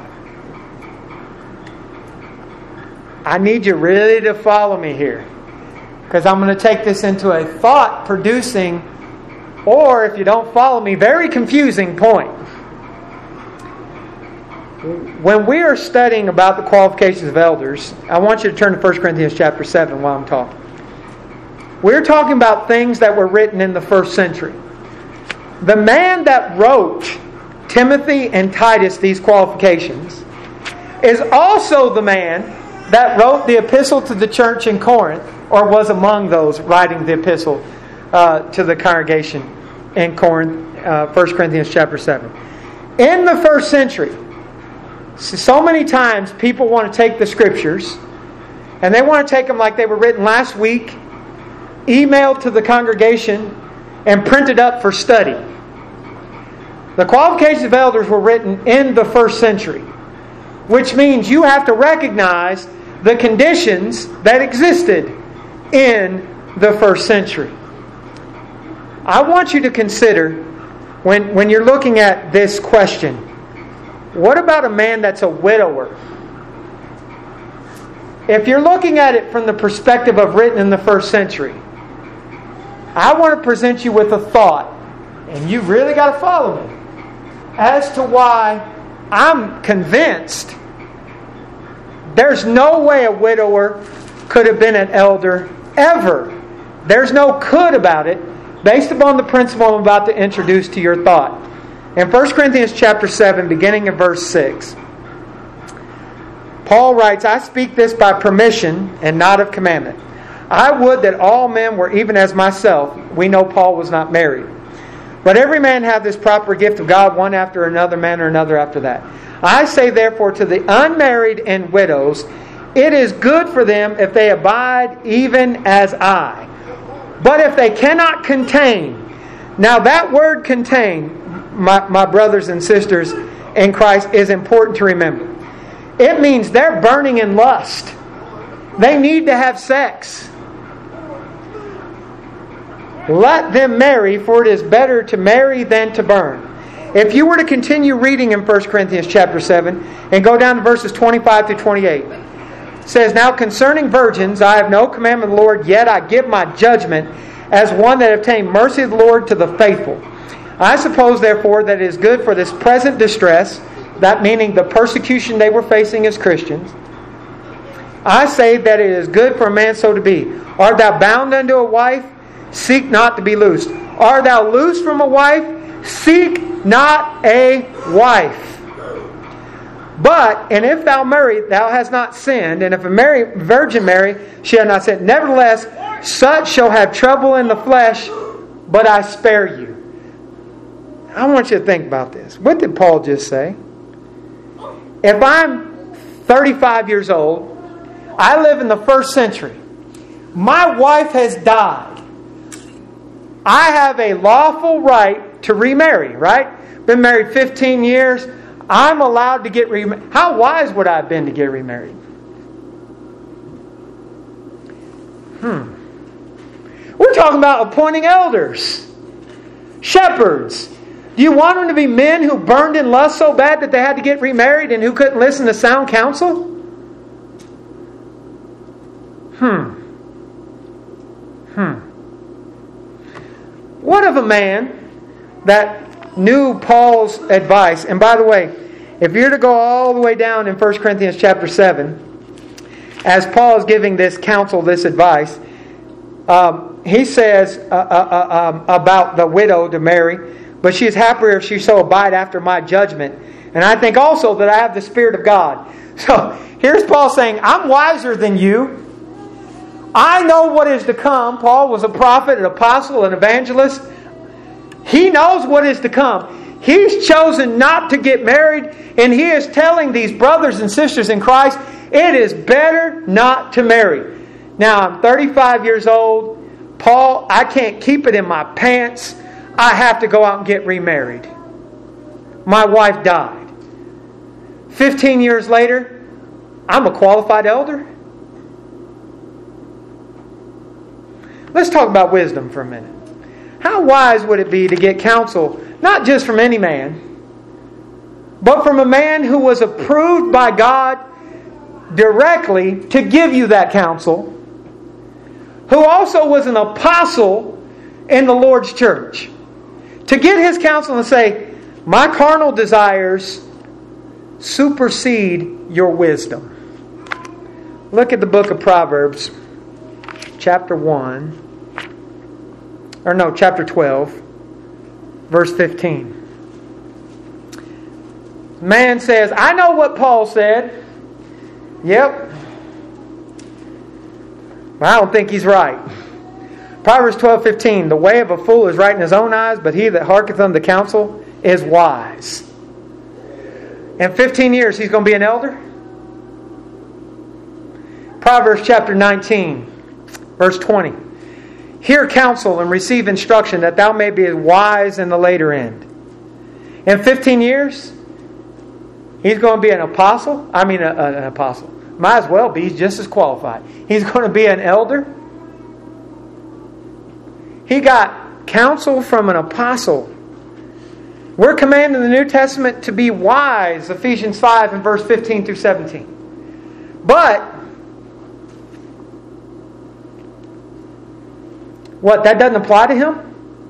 I need you really to follow me here, because I'm going to take this into a thought-producing, or if you don't follow me, very confusing point. When we are studying about the qualifications of elders, I want you to turn to 1 Corinthians chapter 7 while I'm talking. We're talking about things that were written in the first century. The man that wrote Timothy and Titus these qualifications is also the man that wrote the epistle to the church in Corinth, or was among those writing the epistle to the congregation in Corinth, 1 Corinthians chapter 7. In the first century, so many times people want to take the Scriptures and they want to take them like they were written last week, emailed to the congregation, and printed up for study. The qualifications of elders were written in the first century, which means you have to recognize the conditions that existed in the first century. I want you to consider, when you're looking at this question, what about a man that's a widower? If you're looking at it from the perspective of written in the first century, I want to present you with a thought, and you really got to follow me, as to why I'm convinced there's no way a widower could have been an elder ever. There's no could about it, based upon the principle I'm about to introduce to your thought. In 1 Corinthians chapter 7, beginning of verse 6, Paul writes, I speak this by permission and not of commandment. I would that all men were even as myself. We know Paul was not married. But every man have this proper gift of God, one after another man or another after that. I say therefore to the unmarried and widows, it is good for them if they abide even as I. But if they cannot contain, now that word contain, my brothers and sisters in Christ, is important to remember. It means they're burning in lust. They need to have sex. Let them marry, for it is better to marry than to burn. If you were to continue reading in 1 Corinthians chapter 7 and go down to verses 25 to 28, it says, Now concerning virgins, I have no commandment of the Lord, yet I give my judgment as one that obtained mercy of the Lord to the faithful. I suppose, therefore, that it is good for this present distress, that meaning the persecution they were facing as Christians. I say that it is good for a man so to be. Art thou bound unto a wife? Seek not to be loosed. Art thou loosed from a wife? Seek not a wife. But, and if thou marry, thou hast not sinned. And if a virgin marry, she hath not sinned. Nevertheless, such shall have trouble in the flesh, but I spare you. I want you to think about this. What did Paul just say? If I'm 35 years old, I live in the first century. My wife has died. I have a lawful right to remarry, right? Been married 15 years. I'm allowed to get remarried. How wise would I have been to get remarried? We're talking about appointing elders, shepherds. Do you want them to be men who burned in lust so bad that they had to get remarried and who couldn't listen to sound counsel? What of a man that knew Paul's advice? And by the way, if you're to go all the way down in 1 Corinthians chapter 7, as Paul is giving this counsel, this advice, he says about the widow to marry, but she is happier if she so abide after my judgment. And I think also that I have the Spirit of God. So here's Paul saying, I'm wiser than you. I know what is to come. Paul was a prophet, an apostle, an evangelist. He knows what is to come. He's chosen not to get married, and he is telling these brothers and sisters in Christ, it is better not to marry. Now, I'm 35 years old. Paul, I can't keep it in my pants. I have to go out and get remarried. My wife died. 15 years later, I'm a qualified elder. Let's talk about wisdom for a minute. How wise would it be to get counsel, not just from any man, but from a man who was approved by God directly to give you that counsel, who also was an apostle in the Lord's church, to get his counsel and say, my carnal desires supersede your wisdom. Look at the book of Proverbs, chapter 12, verse 15. Man says, I know what Paul said. Yep. But I don't think he's right. Proverbs 12:15. The way of a fool is right in his own eyes, but he that hearketh unto counsel is wise. In 15 years, he's going to be an elder. Proverbs chapter 19, verse 20. Hear counsel and receive instruction, that thou may be wise in the later end. In 15 years, he's going to be an apostle. An apostle. Might as well be. He's just as qualified. He's going to be an elder. He got counsel from an apostle. We're commanded in the New Testament to be wise. Ephesians 5 and verse 15 through 17. But what, that doesn't apply to him?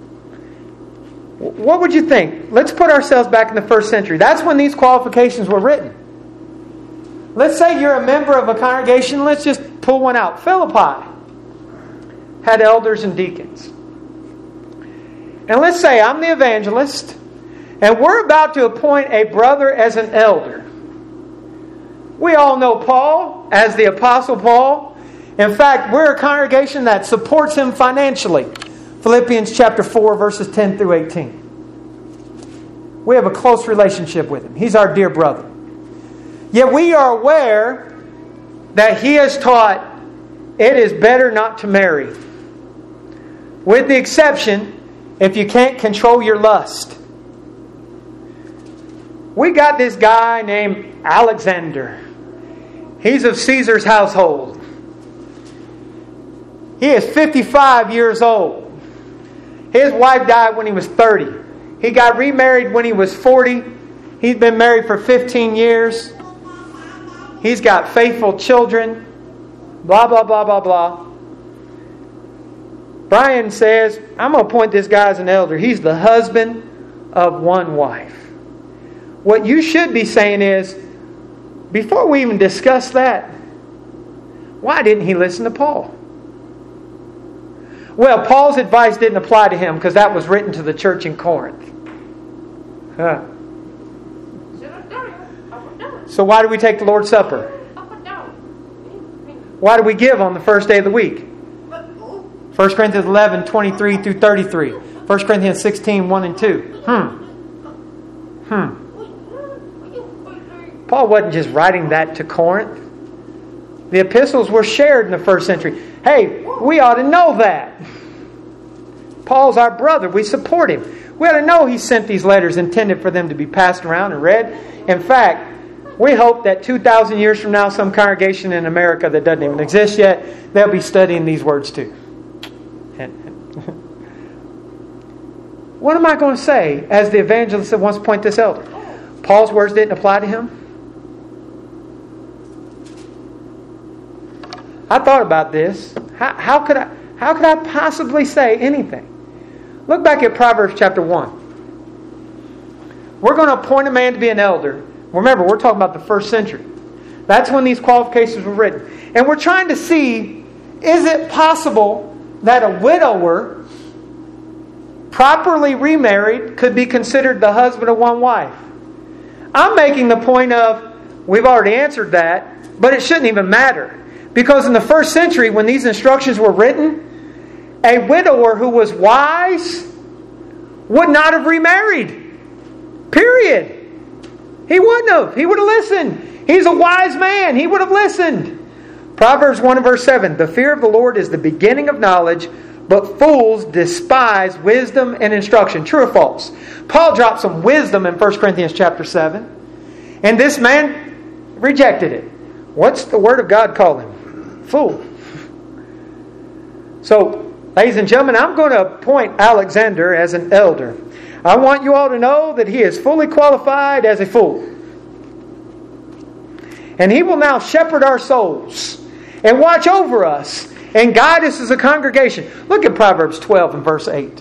What would you think? Let's put ourselves back in the first century. That's when these qualifications were written. Let's say you're a member of a congregation. Let's just pull one out. Philippi had elders and deacons. And let's say I'm the evangelist, and we're about to appoint a brother as an elder. We all know Paul as the Apostle Paul. In fact, we're a congregation that supports him financially. Philippians chapter 4, verses 10 through 18. We have a close relationship with him. He's our dear brother. Yet we are aware that he has taught it is better not to marry. With the exception, if you can't control your lust. We got this guy named Alexander. He's of Caesar's household. He is 55 years old. His wife died when he was 30. He got remarried when he was 40. He's been married for 15 years. He's got faithful children. Blah, blah, blah, blah, blah. Brian says, I'm going to appoint this guy as an elder. He's the husband of one wife. What you should be saying is, before we even discuss that, why didn't he listen to Paul? Well, Paul's advice didn't apply to him because that was written to the church in Corinth. Huh. So why do we take the Lord's Supper? Why do we give on the first day of the week? 1 Corinthians 11, 23 through 33. 1 Corinthians 16, 1 and 2. Paul wasn't just writing that to Corinth. The epistles were shared in the first century. Hey, we ought to know that. Paul's our brother. We support him. We ought to know he sent these letters intended for them to be passed around and read. In fact, we hope that 2,000 years from now, some congregation in America that doesn't even exist yet, they'll be studying these words too. What am I going to say as the evangelist that wants to point this elder? Paul's words didn't apply to him? I thought about this. How could I possibly say anything? Look back at Proverbs chapter 1. We're going to appoint a man to be an elder. Remember, we're talking about the first century. That's when these qualifications were written. And we're trying to see, is it possible that a widower, properly remarried, could be considered the husband of one wife? I'm making the point of, we've already answered that, but it shouldn't even matter. Because in the first century, when these instructions were written, a widower who was wise would not have remarried. Period. He wouldn't have. He would have listened. He's a wise man. He would have listened. Proverbs 1 and verse 7. The fear of the Lord is the beginning of knowledge, but fools despise wisdom and instruction. True or false? Paul dropped some wisdom in 1 Corinthians chapter 7. And this man rejected it. What's the Word of God call him? Fool. So, ladies and gentlemen, I'm going to appoint Alexander as an elder. I want you all to know that he is fully qualified as a fool. And he will now shepherd our souls and watch over us and guide us as a congregation. Look at Proverbs 12 and verse 8.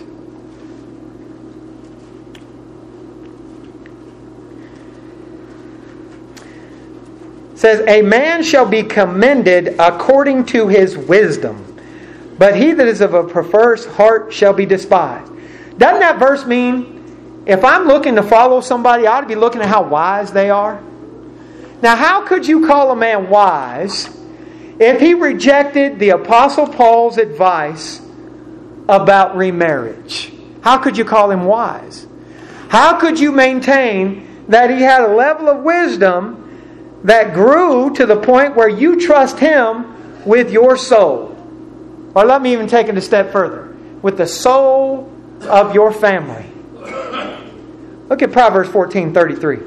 It says, a man shall be commended according to his wisdom, but he that is of a perverse heart shall be despised. Doesn't that verse mean if I'm looking to follow somebody, I ought to be looking at how wise they are? Now, how could you call a man wise if he rejected the Apostle Paul's advice about remarriage? How could you call him wise? How could you maintain that he had a level of wisdom that grew to the point where you trust him with your soul? Or let me even take it a step further. With the soul of your family. Look at Proverbs 14:33.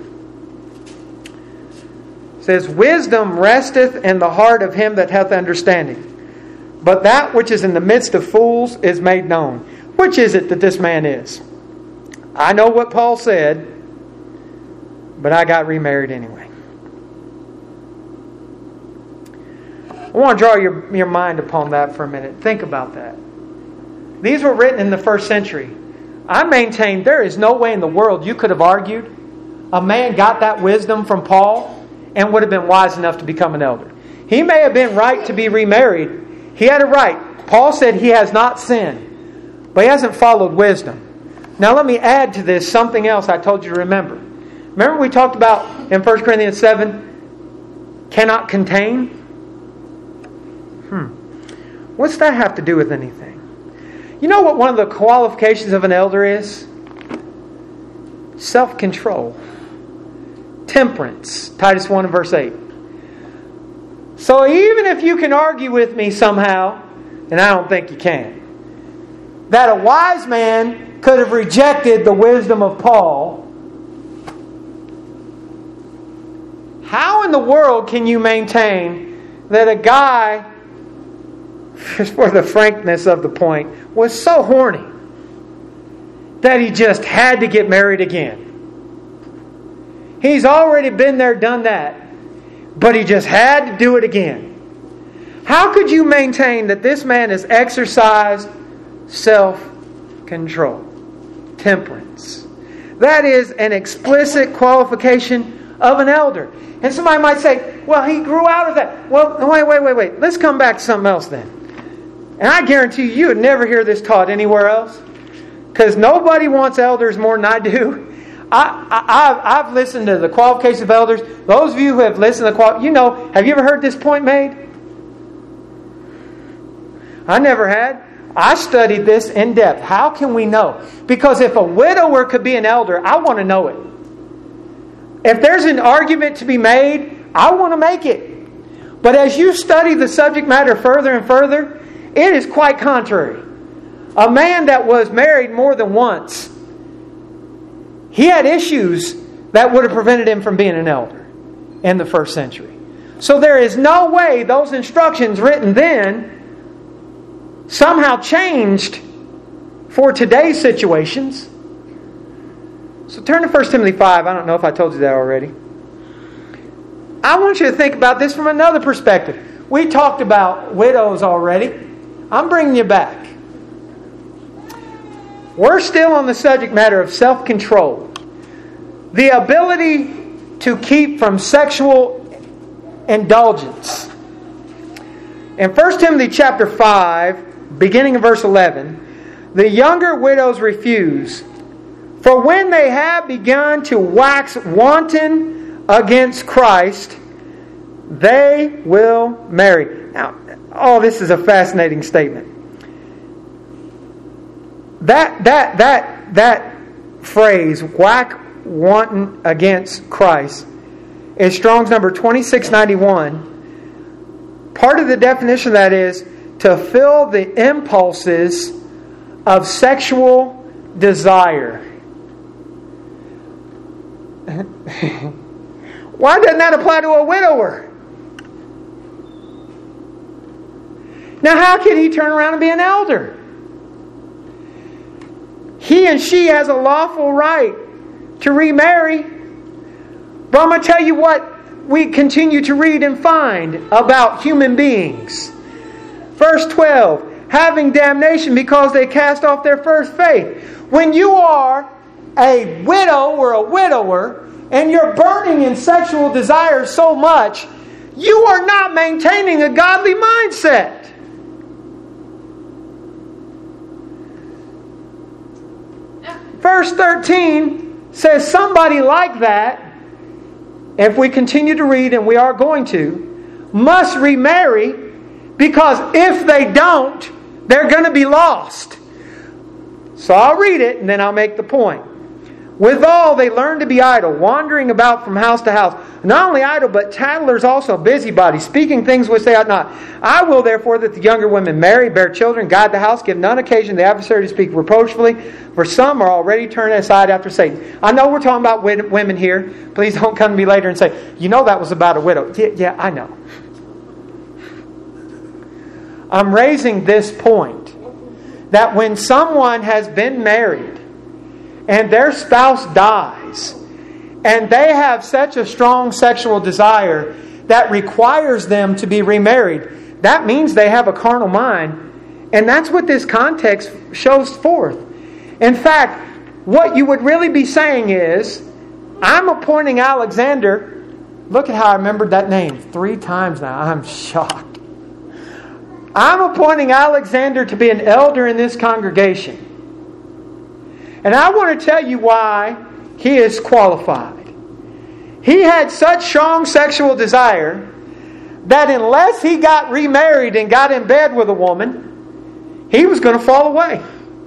It says, wisdom resteth in the heart of him that hath understanding, but that which is in the midst of fools is made known. Which is it that this man is? I know what Paul said, but I got remarried anyway. I want to draw your mind upon that for a minute. Think about that. These were written in the first century. I maintain there is no way in the world you could have argued a man got that wisdom from Paul and would have been wise enough to become an elder. He may have been right to be remarried. He had a right. Paul said he has not sinned, but he hasn't followed wisdom. Now let me add to this something else I told you to remember. Remember we talked about in 1 Corinthians 7 cannot contain? What's that have to do with anything? You know what one of the qualifications of an elder is? Self-control. Temperance. Titus 1 and verse 8. So even if you can argue with me somehow, and I don't think you can, that a wise man could have rejected the wisdom of Paul, how in the world can you maintain that a guy, for the frankness of the point, was so horny that he just had to get married again? He's already been there, done that, but he just had to do it again. How could you maintain that this man has exercised self-control, temperance? That is an explicit qualification of an elder. And somebody might say, well, he grew out of that. Well, wait. Let's come back to something else then. And I guarantee you would never hear this taught anywhere else. Because nobody wants elders more than I do. I've listened to the qualifications of elders. Those of you who have listened to the qualifications, have you ever heard this point made? I never had. I studied this in depth. How can we know? Because if a widower could be an elder, I want to know it. If there's an argument to be made, I want to make it. But as you study the subject matter further and further, it is quite contrary. A man that was married more than once, he had issues that would have prevented him from being an elder in the first century. So there is no way those instructions written then somehow changed for today's situations. So turn to 1 Timothy 5. I don't know if I told you that already. I want you to think about this from another perspective. We talked about widows already. I'm bringing you back. We're still on the subject matter of self-control. The ability to keep from sexual indulgence. In 1 Timothy chapter 5, beginning in verse 11, the younger widows refuse, for when they have begun to wax wanton against Christ, they will marry. Now, this is a fascinating statement. That phrase, wax wanton against Christ, is Strong's number 2691. Part of the definition of that is to fill the impulses of sexual desire. Why doesn't that apply to a widower? Now, how can he turn around and be an elder? He and she has a lawful right to remarry. But I'm going to tell you what we continue to read and find about human beings. Verse 12, having damnation because they cast off their first faith. When you are a widow or a widower and you're burning in sexual desire so much, you are not maintaining a godly mindset. Verse 13 says somebody like that, if we continue to read, and we are going to, must remarry, because if they don't, they're going to be lost. So I'll read it and then I'll make the point. Withal, they learn to be idle, wandering about from house to house. Not only idle, but tattlers also, busybodies, speaking things which they ought not. I will therefore that the younger women marry, bear children, guide the house, give none occasion to the adversary to speak reproachfully, for some are already turned aside after Satan. I know we're talking about women here. Please don't come to me later and say, that was about a widow. Yeah, I know. I'm raising this point, that when someone has been married, and their spouse dies, and they have such a strong sexual desire that requires them to be remarried, that means they have a carnal mind. And that's what this context shows forth. In fact, what you would really be saying is, I'm appointing Alexander. Look at how I remembered that name 3 times now. I'm shocked. I'm appointing Alexander to be an elder in this congregation. And I want to tell you why he is qualified. He had such strong sexual desire that unless he got remarried and got in bed with a woman, he was going to fall away.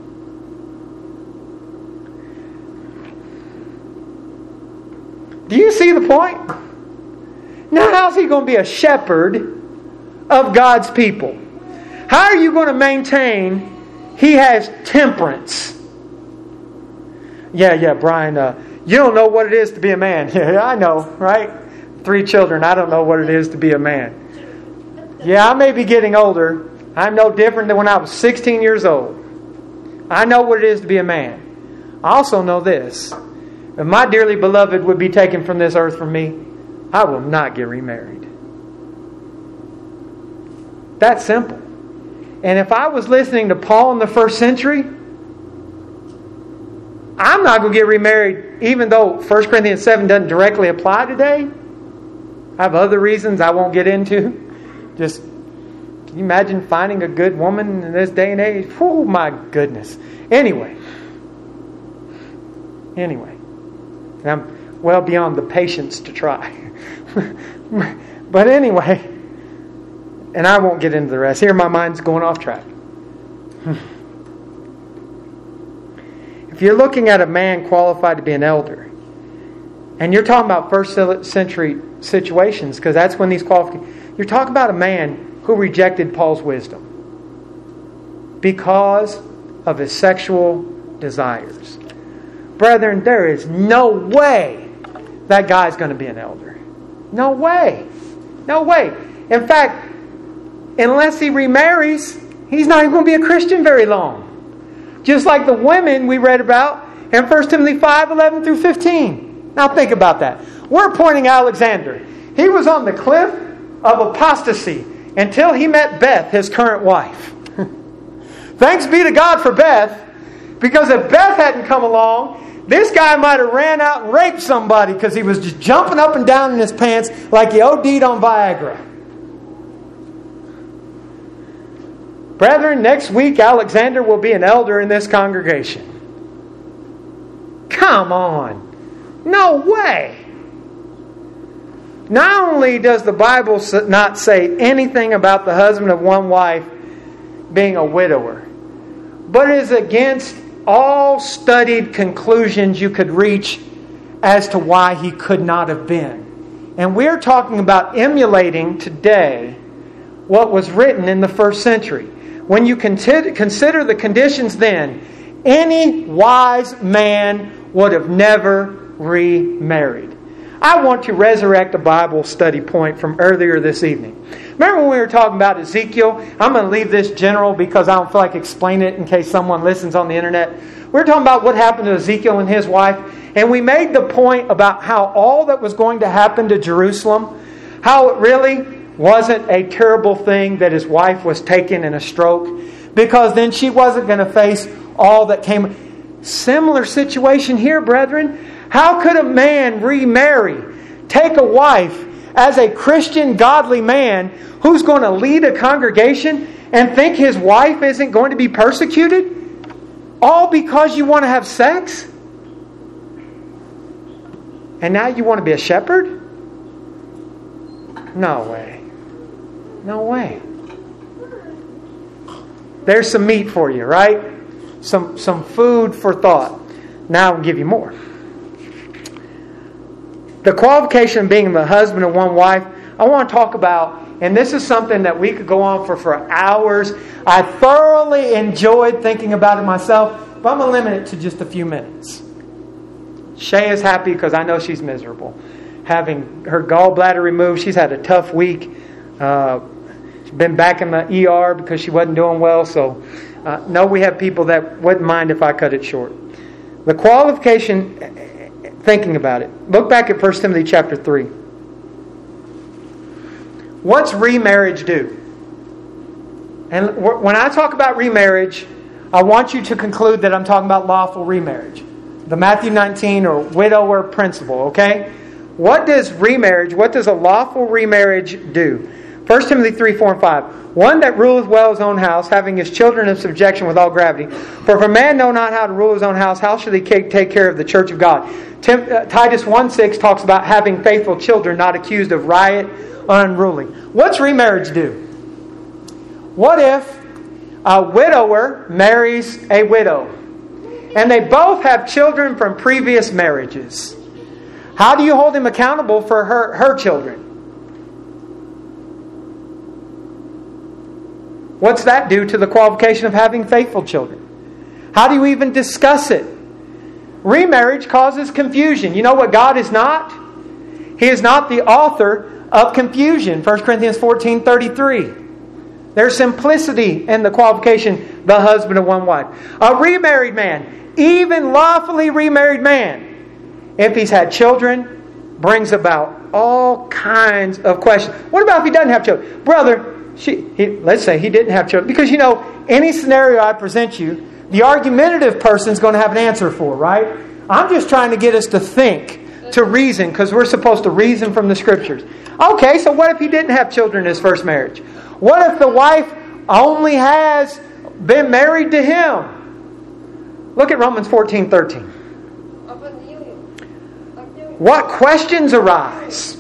Do you see the point? Now, how's he going to be a shepherd of God's people? How are you going to maintain he has temperance? Yeah, Brian, you don't know what it is to be a man. Yeah, I know, right? 3 children, I don't know what it is to be a man. Yeah, I may be getting older. I'm no different than when I was 16 years old. I know what it is to be a man. I also know this. If my dearly beloved would be taken from this earth from me, I will not get remarried. That's simple. And if I was listening to Paul in the first century, I'm not going to get remarried, even though 1 Corinthians 7 doesn't directly apply today. I have other reasons I won't get into. Just, can you imagine finding a good woman in this day and age? Oh my goodness. Anyway. I'm well beyond the patience to try. But anyway, and I won't get into the rest. Here my mind's going off track. If you're looking at a man qualified to be an elder, and you're talking about first century situations, because that's when these qualifications, you're talking about a man who rejected Paul's wisdom because of his sexual desires. Brethren, there is no way that guy's going to be an elder. No way. No way. In fact, unless he remarries, he's not even going to be a Christian very long. Just like the women we read about in 1 Timothy 5:11 through 15. Now think about that. We're appointing Alexander. He was on the cliff of apostasy until he met Beth, his current wife. Thanks be to God for Beth, because if Beth hadn't come along, this guy might have ran out and raped somebody because he was just jumping up and down in his pants like he OD'd on Viagra. Brethren, next week Alexander will be an elder in this congregation. Come on. No way. Not only does the Bible not say anything about the husband of one wife being a widower, but it is against all studied conclusions you could reach as to why he could not have been. And we're talking about emulating today what was written in the first century. When you consider the conditions then, any wise man would have never remarried. I want to resurrect a Bible study point from earlier this evening. Remember when we were talking about Ezekiel? I'm going to leave this general because I don't feel like explaining it in case someone listens on the internet. We were talking about what happened to Ezekiel and his wife. And we made the point about how all that was going to happen to Jerusalem, how it really wasn't a terrible thing that his wife was taken in a stroke, because then she wasn't going to face all that came. Similar situation here, brethren. How could a man remarry, take a wife as a Christian, godly man who's going to lead a congregation and think his wife isn't going to be persecuted? All because you want to have sex? And now you want to be a shepherd? No way. No way. There's some meat for you, right? Some food for thought. Now I'll give you more. The qualification of being the husband of one wife, I want to talk about, and this is something that we could go on for hours. I thoroughly enjoyed thinking about it myself, but I'm going to limit it to just a few minutes. Shay is happy because I know she's miserable. Having her gallbladder removed, she's had a tough week. She's been back in the ER because she wasn't doing well. So, no, we have people that wouldn't mind if I cut it short. The qualification... Thinking about it. Look back at 1 Timothy chapter 3. What's remarriage do? And when I talk about remarriage, I want you to conclude that I'm talking about lawful remarriage. The Matthew 19 or widower principle, okay? What does a lawful remarriage do? 1 Timothy 3, 4, and 5. One that ruleth well his own house, having his children in subjection with all gravity. For if a man know not how to rule his own house, how shall he take care of the church of God? Titus 1:6 talks about having faithful children, not accused of riot or unruly. What's remarriage do? What if a widower marries a widow, and they both have children from previous marriages? How do you hold him accountable for her children? What's that do to the qualification of having faithful children? How do you even discuss it? Remarriage causes confusion. You know what God is not? He is not the author of confusion. 1 Corinthians 14:33. There's simplicity in the qualification, the husband of one wife. A remarried man, even lawfully remarried man, if he's had children, brings about all kinds of questions. What about if he doesn't have children? Brother, let's say he didn't have children. Because any scenario I present you, the argumentative person is going to have an answer for, right? I'm just trying to get us to think, to reason, because we're supposed to reason from the Scriptures. Okay, so what if he didn't have children in his first marriage? What if the wife only has been married to him? Look at Romans 14:13. What questions arise?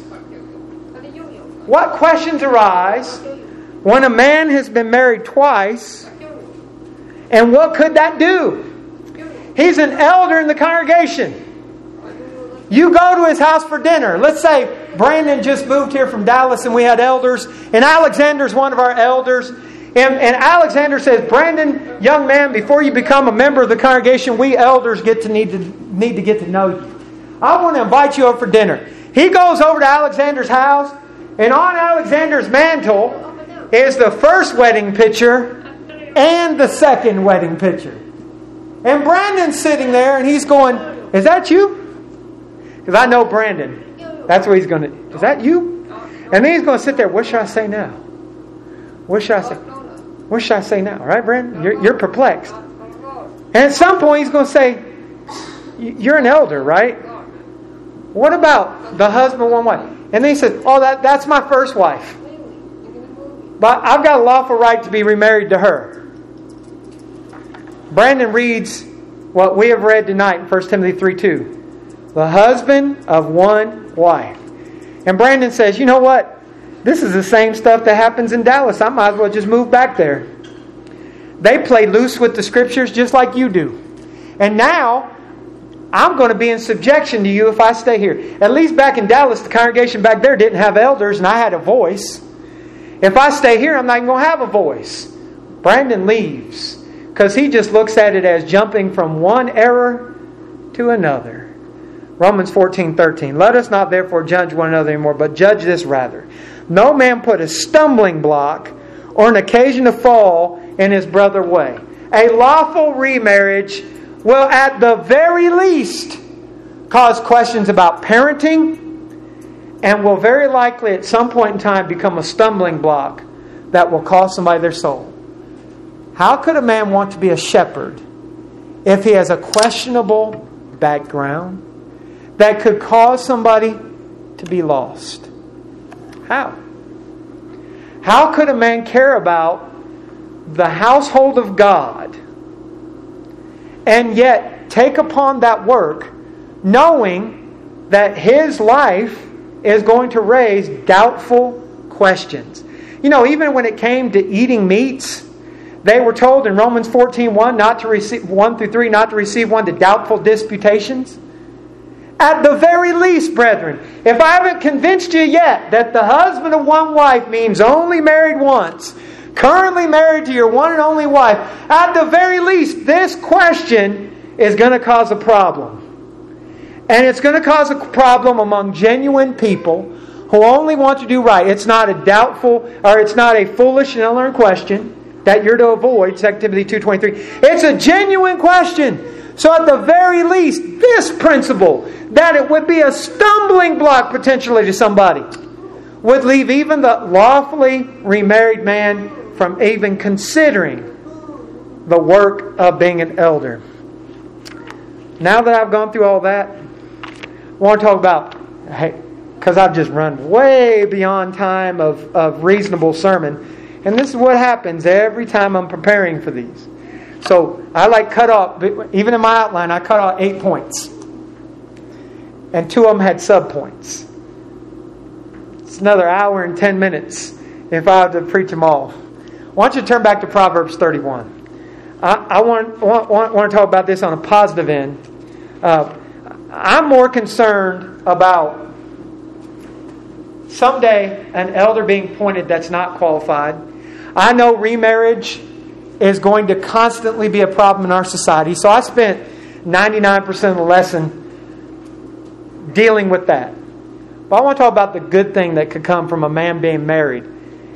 What questions arise when a man has been married twice? And what could that do? He's an elder in the congregation. You go to his house for dinner. Let's say Brandon just moved here from Dallas and we had elders. And Alexander's one of our elders. And Alexander says, Brandon, young man, before you become a member of the congregation, we elders need to get to know you. I want to invite you over for dinner. He goes over to Alexander's house. And on Alexander's mantle is the first wedding picture and the second wedding picture. And Brandon's sitting there and he's going, is that you? Because I know Brandon. That's what he's going to, is that you? And then he's going to sit there, what should I say now? What should I say? What should I say now? Right, Brandon? You're perplexed. And at some point he's going to say, you're an elder, right? What about the husband of one wife? And then he says, oh, that's my first wife. But I've got a lawful right to be remarried to her. Brandon reads what we have read tonight in 1 Timothy 3:2. The husband of one wife. And Brandon says, you know what? This is the same stuff that happens in Dallas. I might as well just move back there. They play loose with the Scriptures just like you do. And now, I'm going to be in subjection to you if I stay here. At least back in Dallas, the congregation back there didn't have elders and I had a voice. If I stay here, I'm not even going to have a voice. Brandon leaves because he just looks at it as jumping from one error to another. Romans 14:13. Let us not therefore judge one another anymore, but judge this rather. No man put a stumbling block or an occasion to fall in his brother's way. A lawful remarriage will at the very least cause questions about parenting and will very likely at some point in time become a stumbling block that will cost somebody their soul. How could a man want to be a shepherd if he has a questionable background that could cause somebody to be lost? How? How could a man care about the household of God and yet take upon that work knowing that his life is going to raise doubtful questions? Even when it came to eating meats, they were told in Romans 14:1 not to receive 1 through 3 not to receive one to doubtful disputations. At the very least, brethren, if I haven't convinced you yet that the husband of one wife means only married once, currently married to your one and only wife, at the very least, this question is going to cause a problem. And it's going to cause a problem among genuine people who only want to do right. It's not a doubtful, or it's not a foolish and unlearned question that you're to avoid, 2 Timothy 2:23. It's a genuine question. So at the very least, this principle, that it would be a stumbling block potentially to somebody, would leave even the lawfully remarried man from even considering the work of being an elder. Now that I've gone through all that, I want to talk about because I've just run way beyond time of reasonable sermon. And this is what happens every time I'm preparing for these. So I cut off, even in my outline, I cut off 8 points. And 2 of them had sub-points. It's another hour and 10 minutes if I had to preach them all. Why don't you turn back to Proverbs 31? I want to talk about this on a positive end. I'm more concerned about someday an elder being appointed that's not qualified. I know remarriage is going to constantly be a problem in our society. So I spent 99% of the lesson dealing with that. But I want to talk about the good thing that could come from a man being married.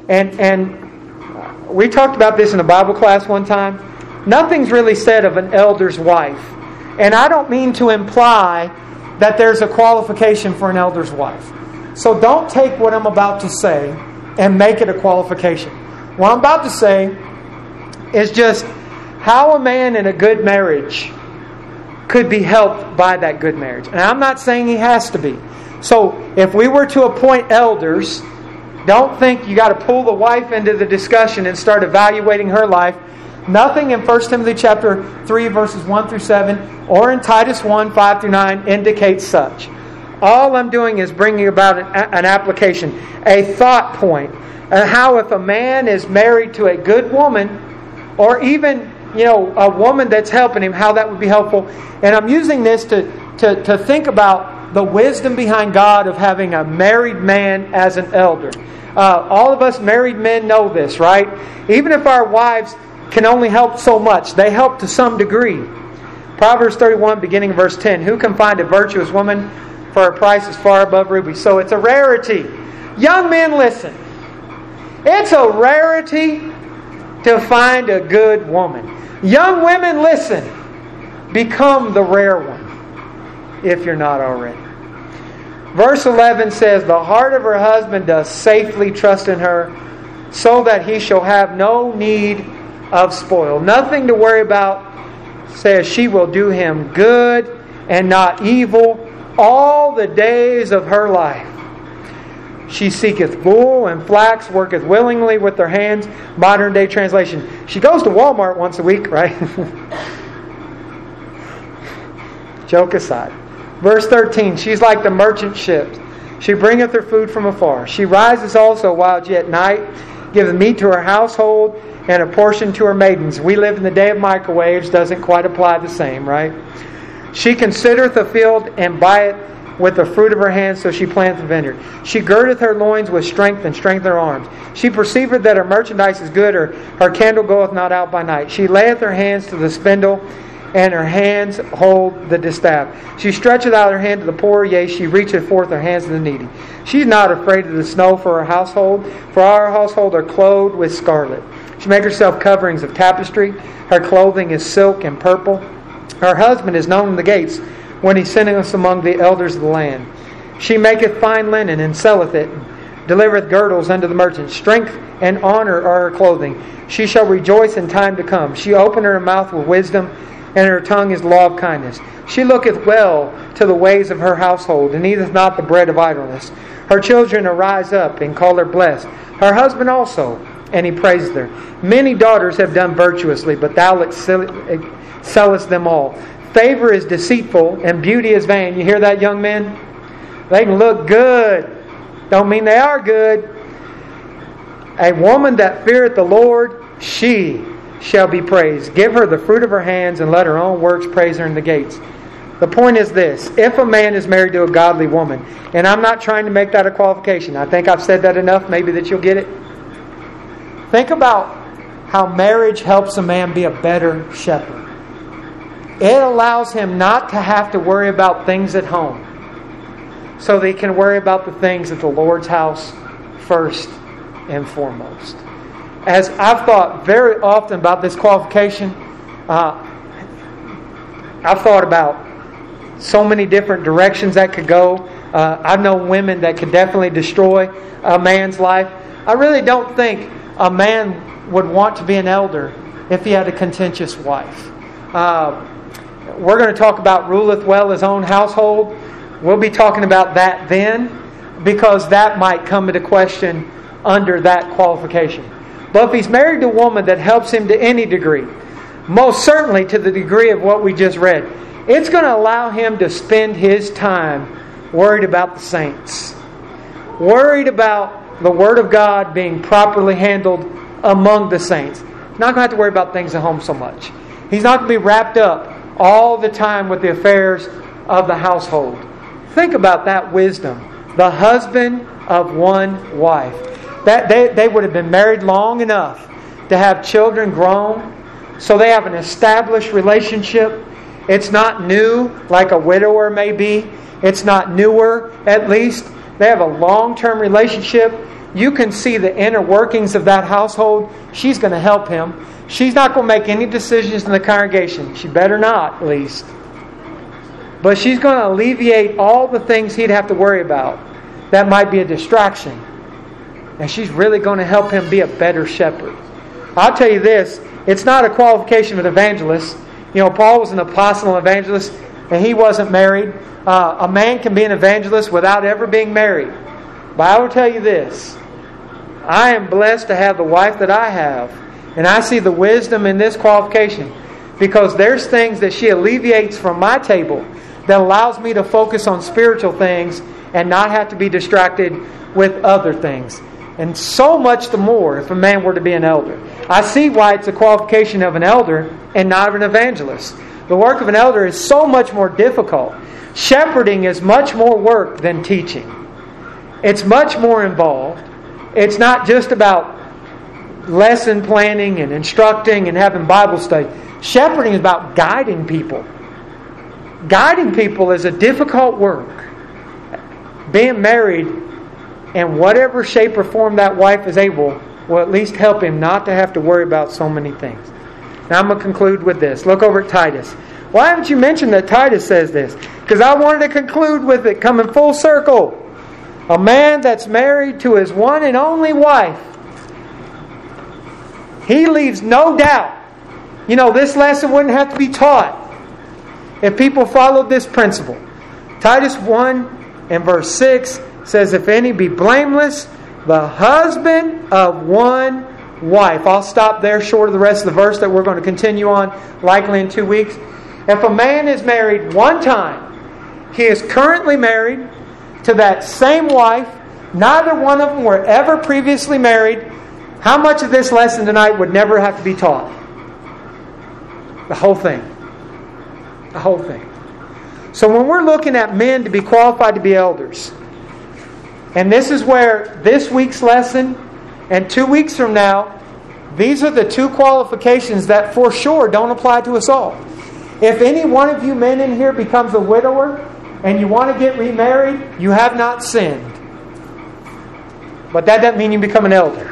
And we talked about this in a Bible class one time. Nothing's really said of an elder's wife. And I don't mean to imply that there's a qualification for an elder's wife. So don't take what I'm about to say and make it a qualification. What I'm about to say is just how a man in a good marriage could be helped by that good marriage. And I'm not saying he has to be. So if we were to appoint elders, don't think you got to pull the wife into the discussion and start evaluating her life. Nothing in 1 Timothy chapter 3 verses 1 through 7 or in Titus 1, 5 through 9 indicates such. All I'm doing is bringing about an application, a thought point, and how if a man is married to a good woman, or even a woman that's helping him, how that would be helpful. And I'm using this to think about the wisdom behind God of having a married man as an elder. All of us married men know this, right? Even if our wives can only help so much, they help to some degree. Proverbs 31, beginning of verse 10. Who can find a virtuous woman? For her price is far above rubies. So it's a rarity. Young men, listen. It's a rarity to find a good woman. Young women, listen. Become the rare one, if you're not already. Verse 11 says, the heart of her husband does safely trust in her, so that he shall have no need of spoil. Nothing to worry about. Says she will do him good and not evil all the days of her life. She seeketh wool and flax, worketh willingly with her hands. Modern day translation. She goes to Walmart once a week, right? Joke aside. Verse 13. She's like the merchant ships. She bringeth her food from afar. She rises also while yet night, giveth meat to her household, and a portion to her maidens. We live in the day of microwaves. Doesn't quite apply the same, right? She considereth a field and buyeth with the fruit of her hands, so she planteth a vineyard. She girdeth her loins with strength and strength her arms. She perceiveth that her merchandise is good, her candle goeth not out by night. She layeth her hands to the spindle, and her hands hold the distaff. She stretcheth out her hand to the poor, yea, she reacheth forth her hands to the needy. She is not afraid of the snow for her household, for our household are clothed with scarlet. She makes herself coverings of tapestry. Her clothing is silk and purple. Her husband is known in the gates, when he sitteth us among the elders of the land. She maketh fine linen, and selleth it, and delivereth girdles unto the merchants. Strength and honor are her clothing. She shall rejoice in time to come. She openeth her mouth with wisdom, and her tongue is law of kindness. She looketh well to the ways of her household, and eateth not the bread of idleness. Her children arise up, and call her blessed. Her husband also, and he praises her. Many daughters have done virtuously, but thou excellest them all. Favor is deceitful, and beauty is vain. You hear that, young men? They can look good. Don't mean they are good. A woman that feareth the Lord, she shall be praised. Give her the fruit of her hands, and let her own works praise her in the gates. The point is this. If a man is married to a godly woman, and I'm not trying to make that a qualification. I think I've said that enough, maybe that you'll get it. Think about how marriage helps a man be a better shepherd. It allows him not to have to worry about things at home, so that he can worry about the things at the Lord's house first and foremost. As I've thought very often about this qualification, I've thought about so many different directions that could go. I know women that could definitely destroy a man's life. I really don't think a man would want to be an elder if he had a contentious wife. We're going to talk about ruleth well his own household. We'll be talking about that then. because that might come into question under that qualification. But if he's married to a woman that helps him to any degree, most certainly to the degree of what we just read, it's going to allow him to spend his time worried about the saints, worried about the Word of God being properly handled among the saints. He's not going to have to worry about things at home so much. He's not going to be wrapped up all the time with the affairs of the household. Think about that wisdom. The husband of one wife. That they would have been married long enough to have children grown, so they have an established relationship. It's not new like a widower may be. It's not newer, at least. They have a long-term relationship. You can see the inner workings of that household. She's going to help him. She's not going to make any decisions in the congregation. She better not, at least. But she's going to alleviate all the things he'd have to worry about. That might be a distraction. And she's really going to help him be a better shepherd. I'll tell you this, it's not a qualification of an evangelist. You know, Paul was an apostle and evangelist, and he wasn't married. A man can be an evangelist without ever being married. But I will tell you this, I am blessed to have the wife that I have. And I see the wisdom in this qualification, because there's things that she alleviates from my table that allows me to focus on spiritual things and not have to be distracted with other things. And so much the more if a man were to be an elder. I see why it's a qualification of an elder and not of an evangelist. The work of an elder is so much more difficult. Shepherding is much more work than teaching. It's much more involved. It's not just about lesson planning and instructing and having Bible study. Shepherding is about guiding people. Guiding people is a difficult work. Being married, in whatever shape or form that wife is able, will at least help him not to have to worry about so many things. Now I'm going to conclude with this. Look over at Titus. Why haven't you mentioned that Titus says this? Because I wanted to conclude with it coming full circle. A man that's married to his one and only wife, he leaves no doubt. You know, this lesson wouldn't have to be taught if people followed this principle. Titus 1 and verse 6 says, if any be blameless, the husband of one wife. I'll stop there short of the rest of the verse that we're going to continue on likely in 2 weeks. If a man is married one time, he is currently married to that same wife. Neither one of them were ever previously married. How much of this lesson tonight would never have to be taught? The whole thing. The whole thing. So when we're looking at men to be qualified to be elders, and this is where this week's lesson and 2 weeks from now, these are the two qualifications that for sure don't apply to us all. If any one of you men in here becomes a widower and you want to get remarried, you have not sinned. But that doesn't mean you become an elder.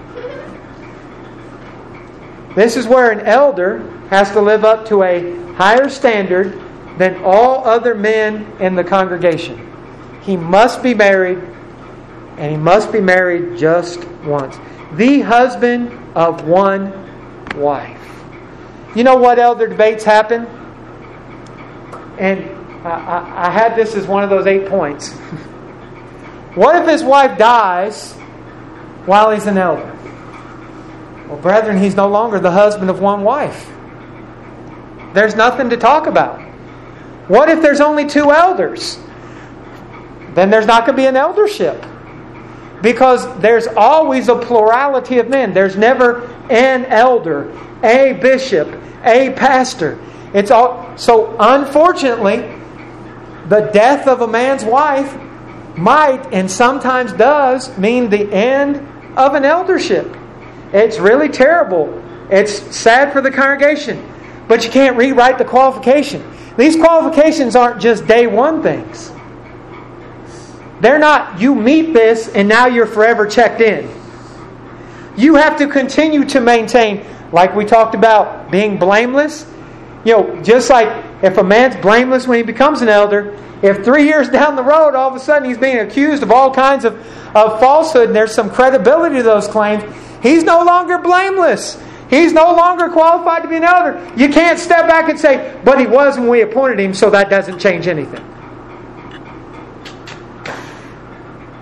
This is where an elder has to live up to a higher standard than all other men in the congregation. He must be married, and he must be married just once. The husband of one wife. You know what elder debates happen? And I had this as one of those 8 points. What if his wife dies while he's an elder? Well, brethren, he's no longer the husband of one wife. There's nothing to talk about. What if there's only 2 elders? Then there's not going to be an eldership. Because there's always a plurality of men. There's never an elder, a bishop, a pastor. It's all. So unfortunately, the death of a man's wife might and sometimes does mean the end of an eldership. It's really terrible. It's sad for the congregation. But you can't rewrite the qualification. These qualifications aren't just day one things. They're not, you meet this and now you're forever checked in. You have to continue to maintain, like we talked about, being blameless. You know, just like if a man's blameless when he becomes an elder, if 3 years down the road, all of a sudden he's being accused of all kinds of falsehood and there's some credibility to those claims, he's no longer blameless. He's no longer qualified to be an elder. You can't step back and say, but he was when we appointed him, so that doesn't change anything.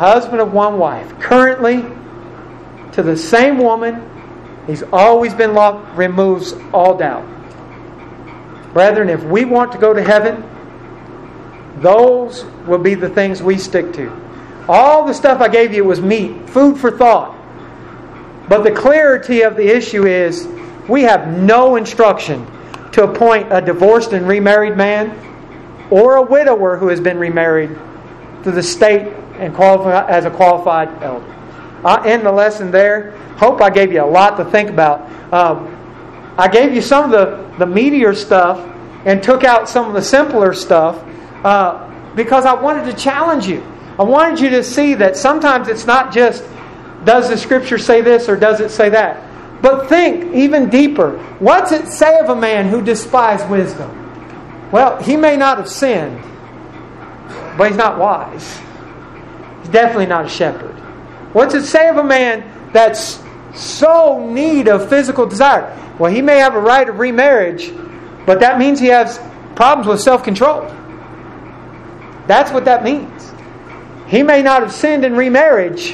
husband of one wife, currently to the same woman, he's always been loved, removes all doubt. Brethren, if we want to go to heaven, those will be the things we stick to. All the stuff I gave you was meat, food for thought. But the clarity of the issue is we have no instruction to appoint a divorced and remarried man or a widower who has been remarried to the state and qualify as a qualified elder. I'll end the lesson there. Hope I gave you a lot to think about. I gave you some of the meatier stuff and took out some of the simpler stuff because I wanted to challenge you. I wanted you to see that sometimes it's not just, does the Scripture say this or does it say that? But think even deeper. What's it say of a man who despised wisdom? Well, he may not have sinned, but he's not wise. He's definitely not a shepherd. What's it say of a man that's so in need of physical desire? Well, he may have a right of remarriage, but that means he has problems with self-control. That's what that means. He may not have sinned in remarriage,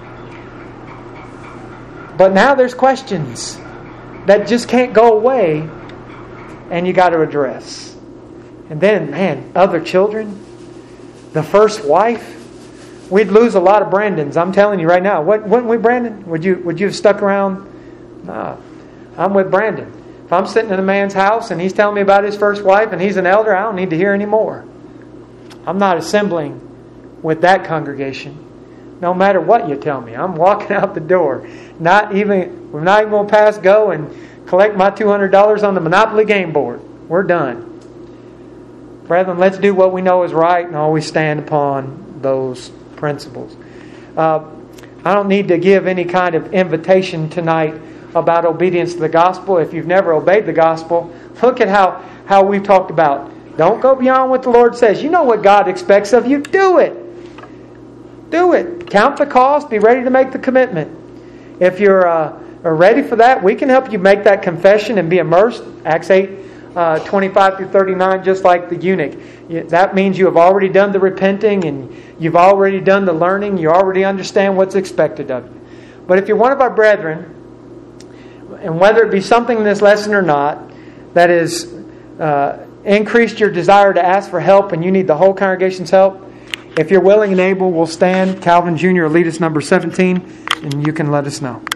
but now there's questions that just can't go away, and you got to address. And then, man, other children, the first wife, we'd lose a lot of Brandons. I'm telling you right now. Wouldn't we, Brandon? Would you have stuck around? No, I'm with Brandon. If I'm sitting in a man's house and he's telling me about his first wife and he's an elder, I don't need to hear any more. I'm not assembling with that congregation. No matter what you tell me, I'm walking out the door. We're not even going to pass go and collect my $200 on the Monopoly game board. We're done. Brethren, let's do what we know is right and always stand upon those principles. I don't need to give any kind of invitation tonight about obedience to the gospel. If you've never obeyed the gospel, look at how we've talked about. Don't go beyond what the Lord says. You know what God expects of you. Do it. Do it. Count the cost. Be ready to make the commitment. If you're ready for that, we can help you make that confession and be immersed. Acts 8:25 through 39, just like the eunuch. That means you have already done the repenting and you've already done the learning. You already understand what's expected of you. But if you're one of our brethren, and whether it be something in this lesson or not, that is increased your desire to ask for help and you need the whole congregation's help, if you're willing and able, we'll stand. Calvin Jr. will lead us number 17, and you can let us know.